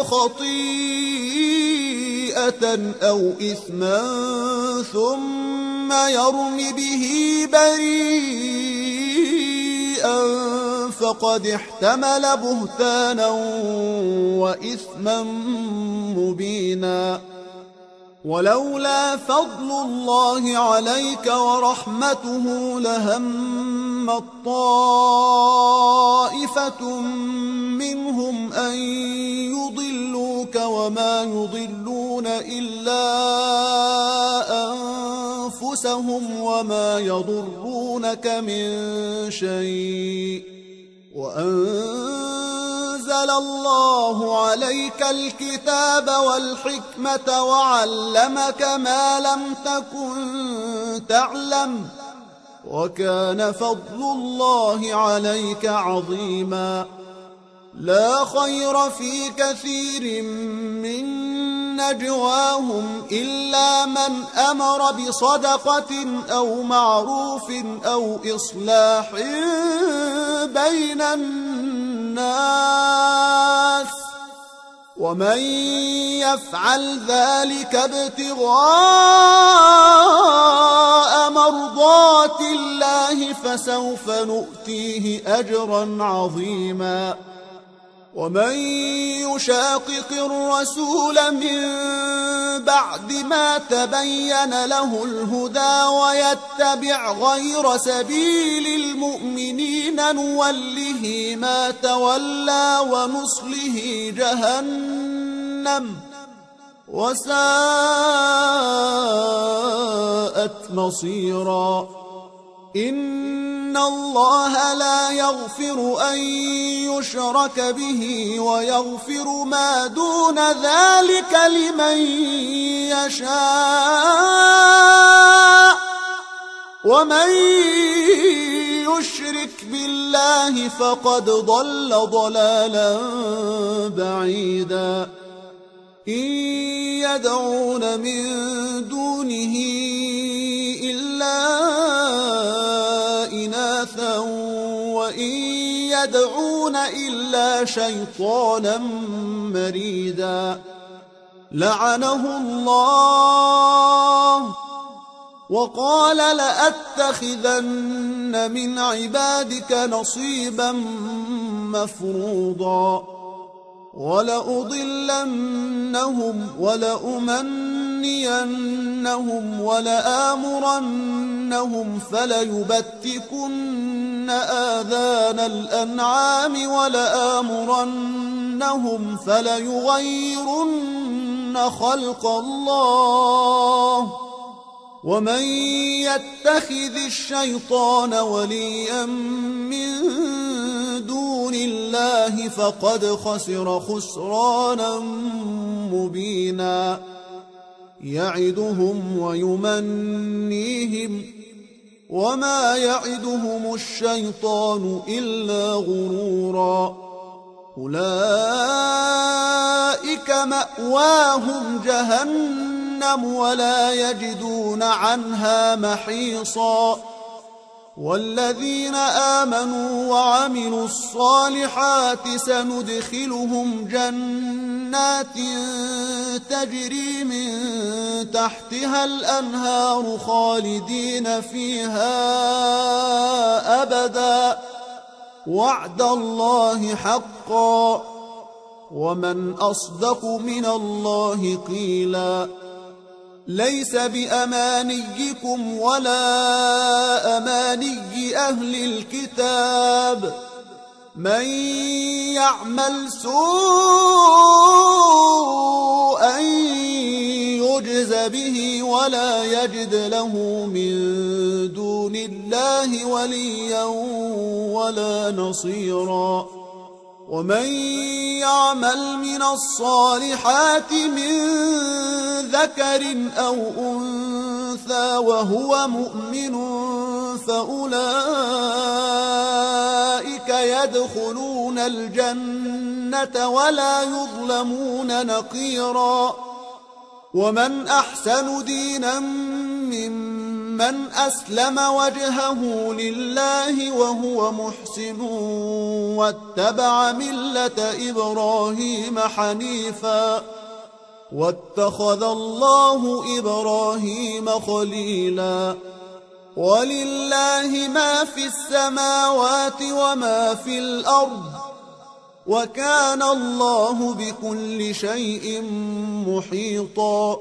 خطيئة أو إثما ثم يرم به بريئا فقد احتمل بهتانا وإثما مبينا ولولا فضل الله عليك ورحمته لهم طائفة منهم أن يضلوك وما يضلون إلا أنفسهم وما يضرونك من شيء وأنزل الله عليك الكتاب والحكمة وعلمك ما لم تكن تعلم وكان فضل الله عليك عظيما. لا خير في كثير من نجواهم إلا من أمر بصدقة أو معروف أو إصلاح بين الناس ومن يفعل ذلك ابتغاء مرضات الله فسوف نؤتيه أجرا عظيما. ومن يشاقق الرسول من بعد ما تبين له الهدى ويتبع غير سبيل المؤمنين نوله ما تولى ونصله جهنم وساءت مصيرا. إن الله لا يغفر أن يشرك به ويغفر ما دون ذلك لمن يشاء ومن يشرك بالله فقد ضل ضلالا بعيدا. إن يدعون من دونه إلا إناثا وإن يدعون إلا شيطانا مريدا. لعنه الله وقال لأتخذن من عبادك نصيبا مفروضا ولأضلنهم ولأمنينهم ولآمرنهم فليبتكن آذان الأنعام ولآمرنهم فليغيرن خلق الله ومن يتخذ الشيطان وليا من دون الله فقد خسر خسرانا مبينا. يعدهم ويمنيهم وما يعدهم الشيطان إلا غرورا. أولئك مأواهم جهنم ولا يجدون عنها محيصا. والذين آمنوا وعملوا الصالحات سندخلهم جنات تجري من تحتها الأنهار خالدين فيها أبدا وعد الله حقا ومن أصدق من الله قيلا. ليس بأمانيكم ولا أماني أهل الكتاب من يعمل سوءا يجز به ولا يجد له من دون الله وليا ولا نصيرا. ومن يعمل من الصالحات من ذكر أو أنثى وهو مؤمن فأولئك يدخلون الجنة ولا يظلمون نقيرا. ومن أحسن دينا ممن أسلم وجهه لله وهو محسن واتبع ملة إبراهيم حنيفا واتخذ الله إبراهيم خليلا. ولله ما في السماوات وما في الأرض وكان الله بكل شيء محيطا.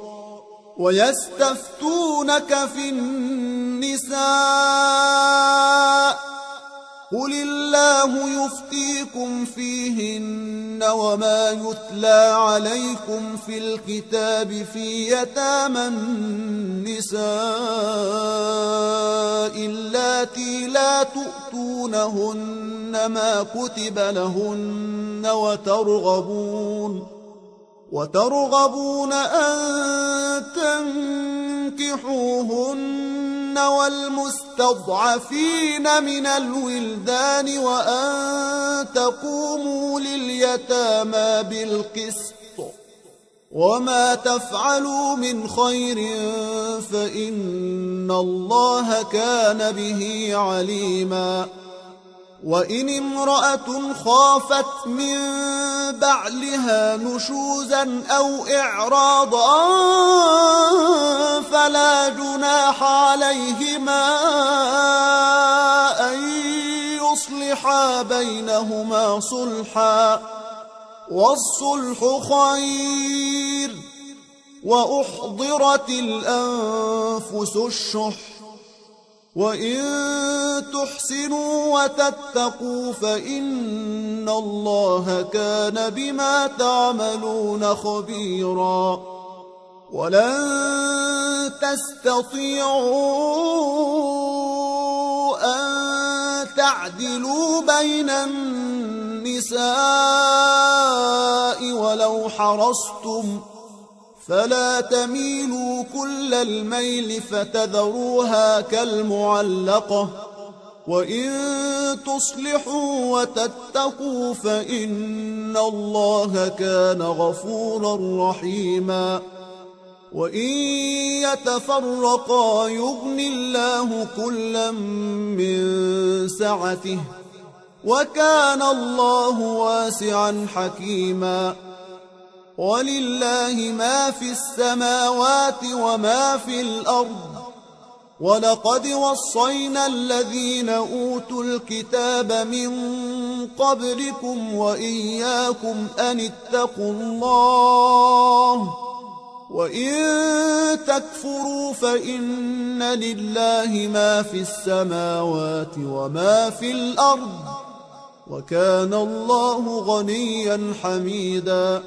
ويستفتونك في النساء قل الله يفتيكم فيهن وما يتلى عليكم في الكتاب في يتامى النساء اللاتي لا تؤتونهن ما كتب لهن وترغبون وترغبون أن تنكحوهن والمستضعفين من الولدان وأن تقوموا لليتامى بالقسط وما تفعلوا من خير فإن الله كان به عليما وإن امرأة خافت من بعلها نشوزا أو إعراضا فلا جناح عليهما أن يصلحا بينهما صلحا والصلح خير وأحضرت الأنفس الشح وإن تحسنوا وتتقوا فإن الله كان بما تعملون خبيرا ولن تستطيعوا أن تعدلوا بين النساء ولو حرصتم فلا تميلوا كل الميل فتذروها كالمعلقة وإن تصلحوا وتتقوا فإن الله كان غفورا رحيما وإن يتفرقا يغن الله كلا من سعته وكان الله واسعا حكيما ولله ما في السماوات وما في الأرض ولقد وصينا الذين أوتوا الكتاب من قبلكم وإياكم أن اتقوا الله وإن تكفروا فإن لله ما في السماوات وما في الأرض وكان الله غنيا حميدا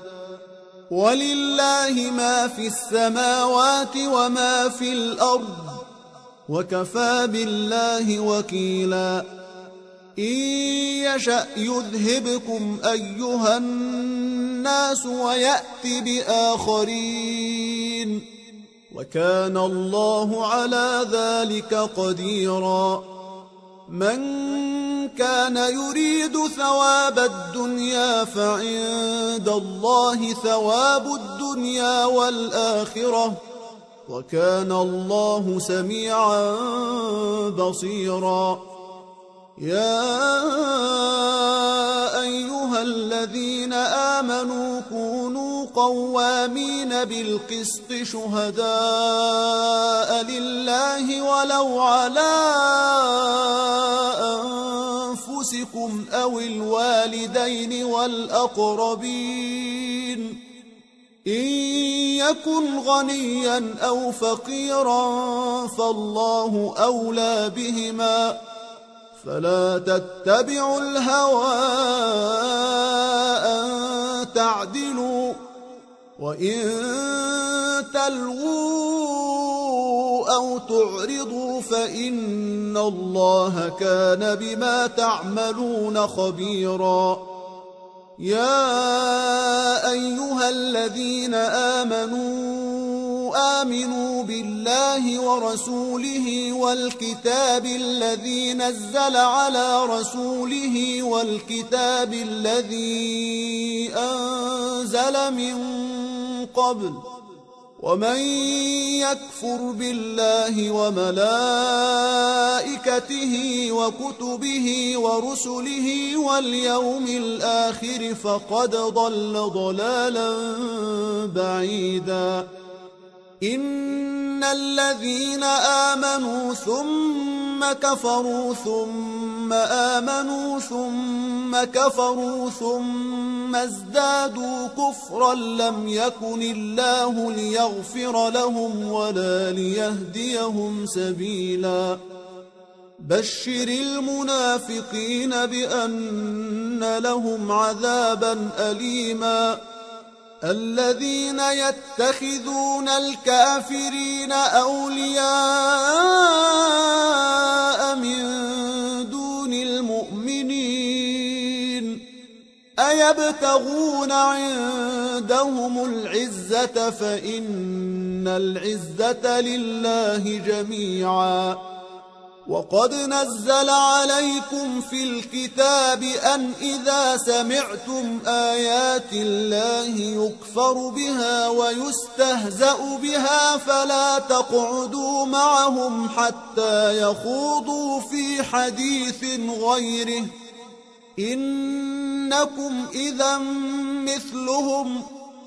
ولله ما في السماوات وما في الأرض وكفى بالله وكيلا إن يشأ يذهبكم أيها الناس ويأت بآخرين وكان الله على ذلك قديرا من كان يريد ثواب الدنيا فعند الله ثواب الدنيا والآخرة وكان الله سميعا بصيرا يا أيها الذين آمنوا كونوا قوامين بالقسط شهداء لله ولو على أنفسكم أو الوالدين والأقربين إن يكن غنيا أو فقيرا فالله أولى بهما فلا تتبعوا الهوى أن تعدلوا وإن تلووا أو تعرضوا فإن الله كان بما تعملون خبيرا يا أيها الذين آمنوا آمنوا بالله ورسوله والكتاب الذي نزل على رسوله والكتاب الذي أنزل من قبل ومن يكفر بالله وملائكته وكتبه ورسله واليوم الآخر فقد ضل ضلالا بعيدا إن الذين آمنوا ثم كفروا ثم آمنوا ثم كفروا ثم ازدادوا كفرا لم يكن الله ليغفر لهم ولا ليهديهم سبيلا بشر المنافقين بأن لهم عذابا أليما الذين يتخذون الكافرين أولياء من دون المؤمنين أيبتغون عندهم العزة فإن العزة لله جميعا وقد نزل عليكم في الكتاب أن إذا سمعتم آيات الله يكفر بها ويستهزأ بها فلا تقعدوا معهم حتى يخوضوا في حديث غيره إنكم إذا مثلهم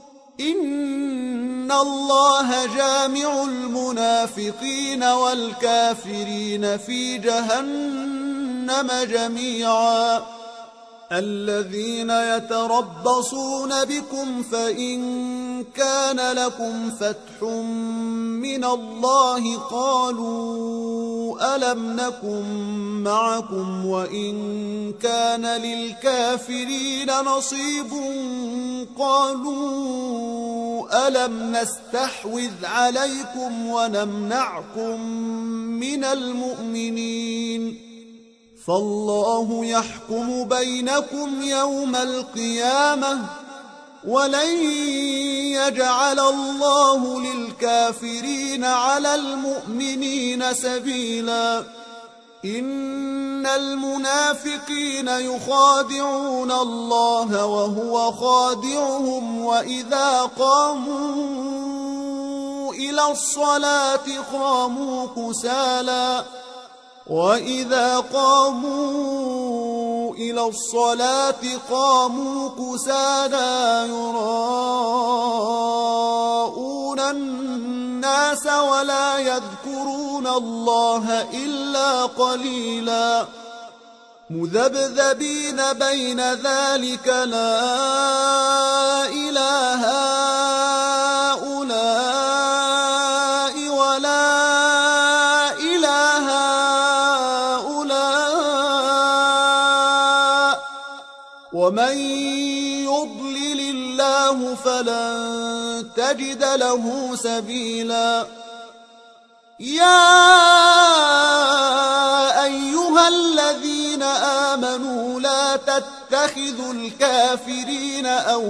إن الله جامع المنافقين والكافرين في جهنم جميعا الذين يتربصون بكم فإن كان لكم فتح من الله قالوا ألم نكن معكم وإن كان للكافرين نصيب قالوا ألم نستحوذ عليكم ونمنعكم من المؤمنين فالله يحكم بينكم يوم القيامة ولن يجعل الله للكافرين على المؤمنين سبيلا إن المنافقين يخادعون الله وهو خادعهم وإذا قاموا إلى الصلاة قاموا كسالى وإذا قاموا إلى الصلاة قاموا كسالى يراءون الناس ولا يذكرون الله إلا قليلا مذبذبين بين ذلك لا إله هؤلاء ولا إله هؤلاء ومن يضلل الله فلن تجد له سبيلا يا أيها الذين آمنوا لا تتخذوا الكافرين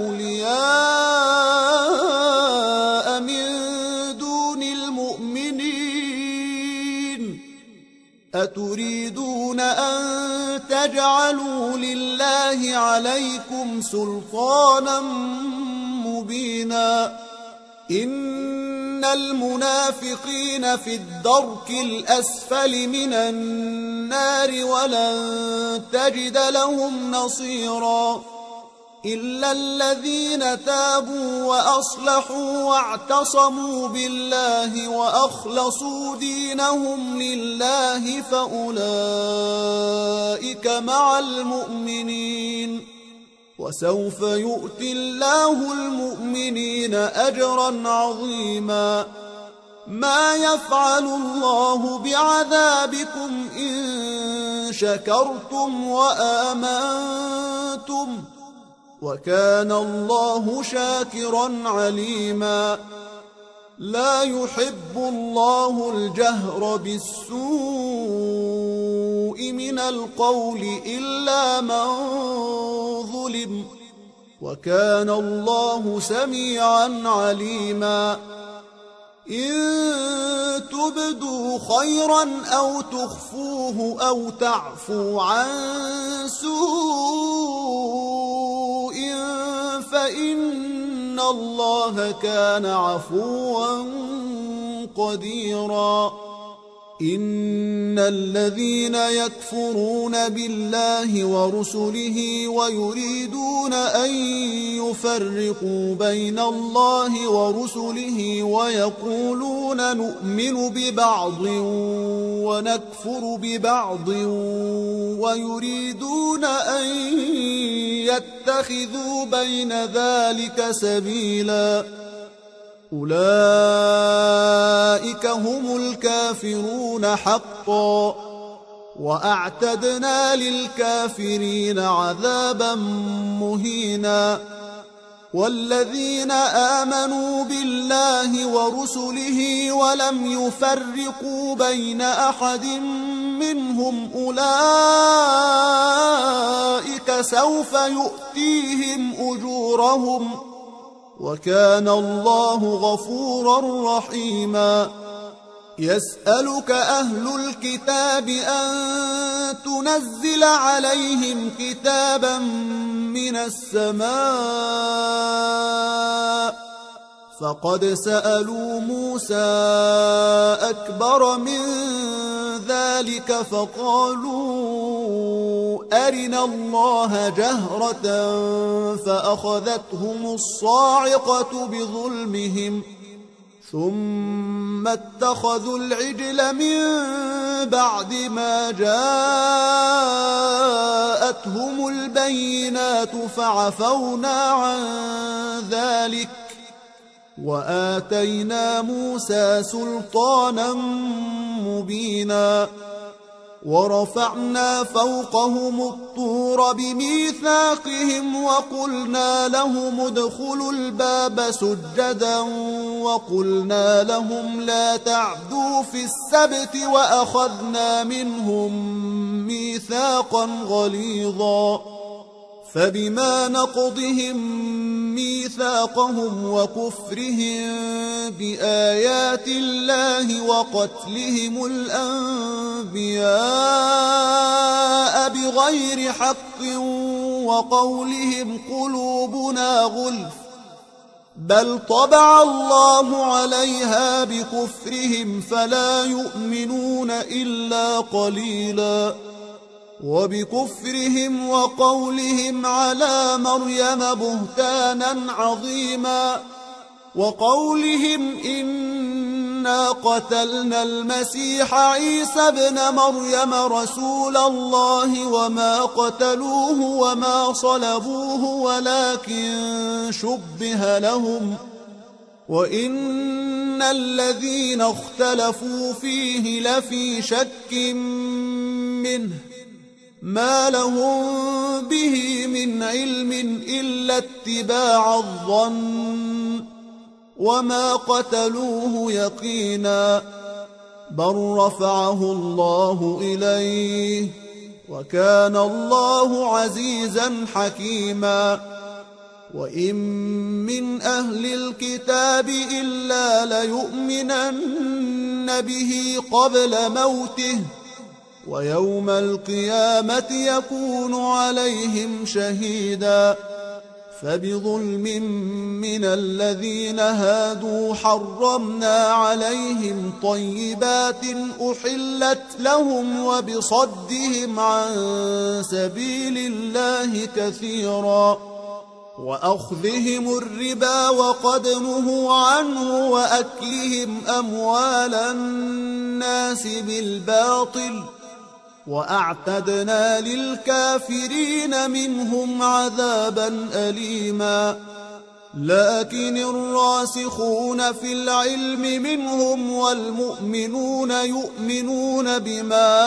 أولياء من دون المؤمنين أتريدون أن تجعلوا لله عليكم سلطانا مبينا إن المنافقين في الدرك الأسفل من النار ولن تجد لهم نصيرا إلا الذين تابوا وأصلحوا واعتصموا بالله وأخلصوا دينهم لله فأولئك مع المؤمنين وسوف يؤتي الله المؤمنين أجرا عظيما ما يفعل الله بعذابكم إن شكرتم وآمنتم وكان الله شاكرا عليما لا يحب الله الجهر بالسوء من القول إلا من ظلم وكان الله سميعا عليما إن تبدوا خيرا أو تخفوه أو تعفوا عن سوء فإن الله كان عفوا قديرا إن الذين يكفرون بالله ورسله ويريدون أن يفرقوا بين الله ورسله ويقولون نؤمن ببعض ونكفر ببعض ويريدون أن يتخذوا بين ذلك سبيلا أولئك هم الكافرون حقا وأعتدنا للكافرين عذابا مهينا والذين آمنوا بالله ورسله ولم يفرقوا بين أحد منهم أولئك سوف يؤتيهم أجورهم وكان الله غفورا رحيما يسألك أهل الكتاب أن تنزل عليهم كتابا من السماء فقد سألوا موسى أكبر من ذلك فقالوا أرنا الله جهرة فأخذتهم الصاعقة بظلمهم ثم اتخذوا العجل من بعد ما جاءتهم البينات فعفونا عن ذلك وآتينا موسى سلطانا مبينا ورفعنا فوقهم الطور بميثاقهم وقلنا لهم ادخلوا الباب سجدا وقلنا لهم لا تعدوا في السبت وأخذنا منهم ميثاقا غليظا فبما نقضهم ميثاقهم وكفرهم بآيات الله وقتلهم الأنبياء بغير حق وقولهم قلوبنا غلف بل طبع الله عليها بكفرهم فلا يؤمنون إلا قليلا وبكفرهم وقولهم على مريم بهتانا عظيما وقولهم إنا قتلنا المسيح عيسى ابن مريم رسول الله وما قتلوه وما صلبوه ولكن شبه لهم وإن الذين اختلفوا فيه لفي شك منه ما لهم به من علم إلا اتباع الظن وما قتلوه يقينا بل رفعه الله إليه وكان الله عزيزا حكيما وإن من أهل الكتاب إلا ليؤمنن به قبل موته ويوم القيامة يكون عليهم شهيدا فبظلم من الذين هادوا حرمنا عليهم طيبات أحلت لهم وبصدهم عن سبيل الله كثيرا وأخذهم الربا وقد نهوا عنه وأكلهم أموال الناس بالباطل وأعتدنا للكافرين منهم عذابا أليما لكن الراسخون في العلم منهم والمؤمنون يؤمنون بما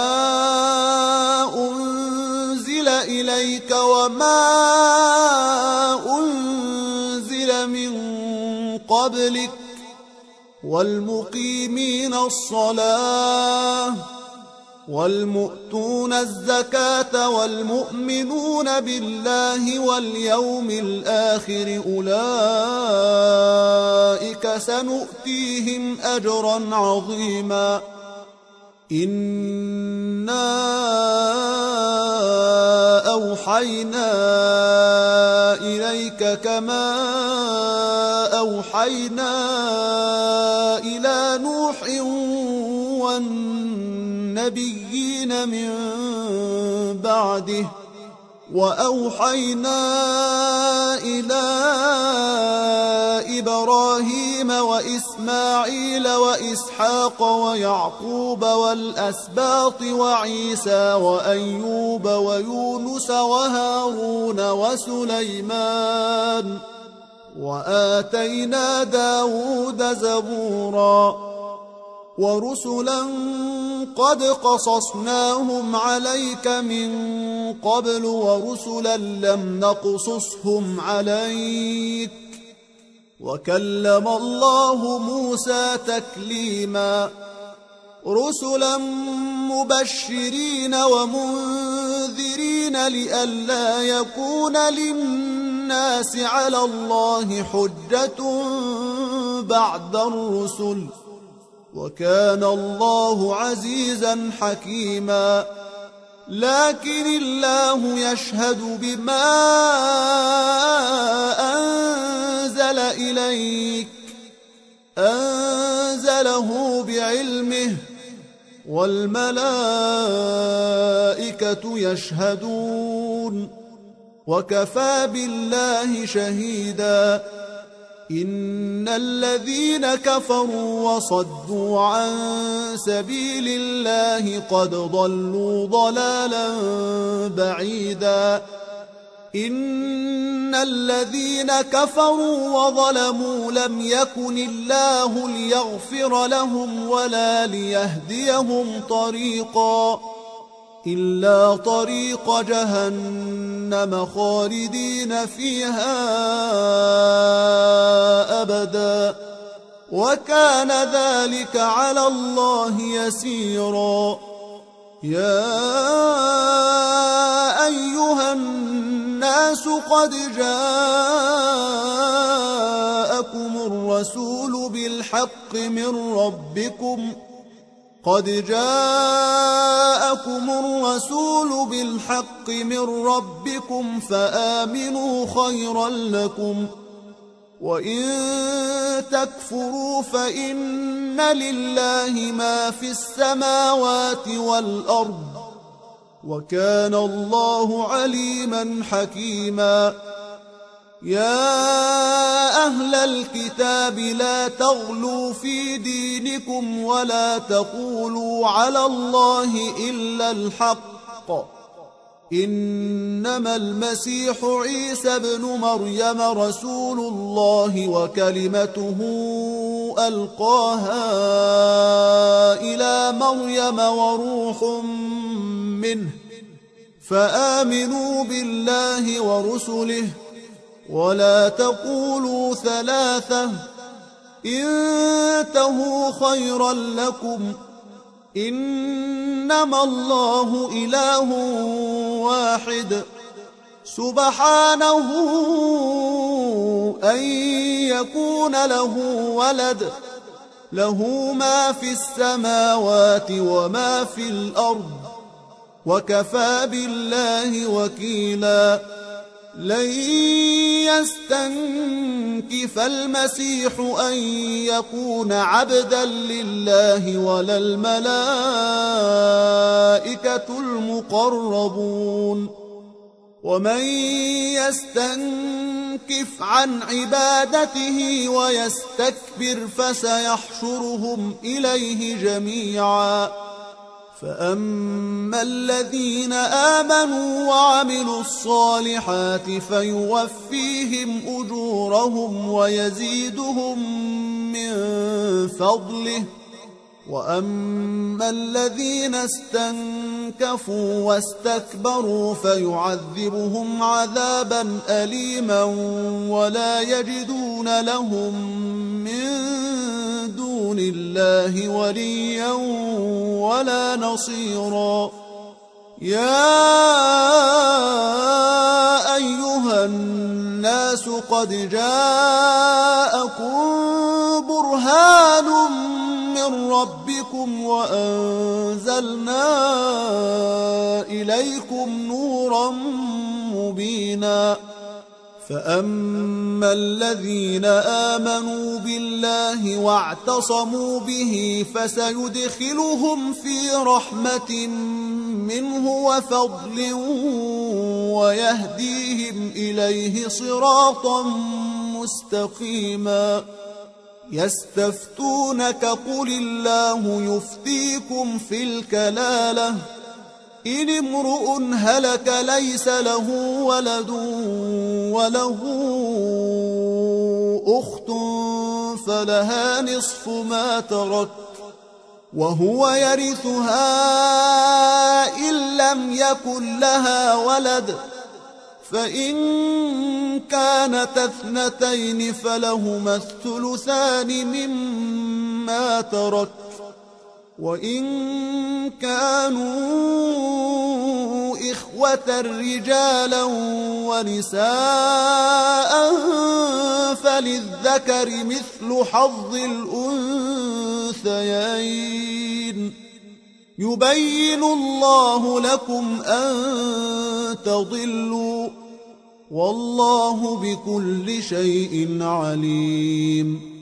أنزل إليك وما أنزل من قبلك والمقيمين الصلاة والمؤتون الزكاة والمؤمنون بالله واليوم الآخر أولئك سنؤتيهم أجرا عظيما إنا أوحينا إليك كما أوحينا إلى نوح والنبيين من بعده وأوحينا إلى إبراهيم وإسماعيل وإسحاق ويعقوب والأسباط وعيسى وأيوب ويونس وهارون وسليمان وآتينا داود زبورا ورسلا قد قصصناهم عليك من قبل ورسلا لم نقصصهم عليك وكلم الله موسى تكليما رسلا مبشرين ومنذرين لئلا يكون للناس على الله حجة بعد الرسل وكان الله عزيزا حكيما لكن الله يشهد بما أنزل إليك أنزله بعلمه والملائكة يشهدون وكفى بالله شهيدا إن الذين كفروا وصدوا عن سبيل الله قد ضلوا ضلالا بعيدا إن الذين كفروا وظلموا لم يكن الله ليغفر لهم ولا ليهديهم طريقا إلا طريق جهنم خالدين فيها أبدا وكان ذلك على الله يسيرا يا أيها الناس قد جاءكم الرسول بالحق من ربكم قد جاءكم الرسول بالحق من ربكم فآمنوا خيرا لكم وإن تكفروا فإن لله ما في السماوات والأرض وكان الله عليما حكيما يا أهل الكتاب لا تغلوا في دينكم ولا تقولوا على الله إلا الحق إنما المسيح عيسى ابن مريم رسول الله وكلمته ألقاها إلى مريم وروح منه فآمنوا بالله ورسله ولا تقولوا ثلاثة انتهوا خيرا لكم إنما الله إله واحد سبحانه أن يكون له ولد له ما في السماوات وما في الأرض وكفى بالله وكيلا لن يستنكف المسيح أن يكون عبدا لله ولا الملائكة المقربون ومن يستنكف عن عبادته ويستكبر فسيحشرهم إليه جميعا فأما الذين آمنوا وعملوا الصالحات فيوفيهم أجورهم ويزيدهم من فضله وأما الذين استنكفوا واستكبروا فيعذبهم عذابا أليما ولا يجدون لهم من دون الله وليا ولا نصيرا يا أيها الناس قد جاءكم برهان من ربكم وأنزلنا إليكم نورا مبينا فأما الذين آمنوا بالله واعتصموا به فسيدخلهم في رحمة منه وفضل ويهديهم إليه صراطا مستقيما يستفتونك قل الله يفتيكم في الكلالة إن امرؤ هلك ليس له ولد وله أخت فلها نصف ما ترك وهو يرثها إن لم يكن لها ولد، فإن كانت اثنتين فلهما الثلثان مما ترك، وإن كانوا إخوة رجالا ونساء فللذكر مثل حظ الأنثيين. يبين الله لكم أن تضلوا، والله بكل شيء عليم.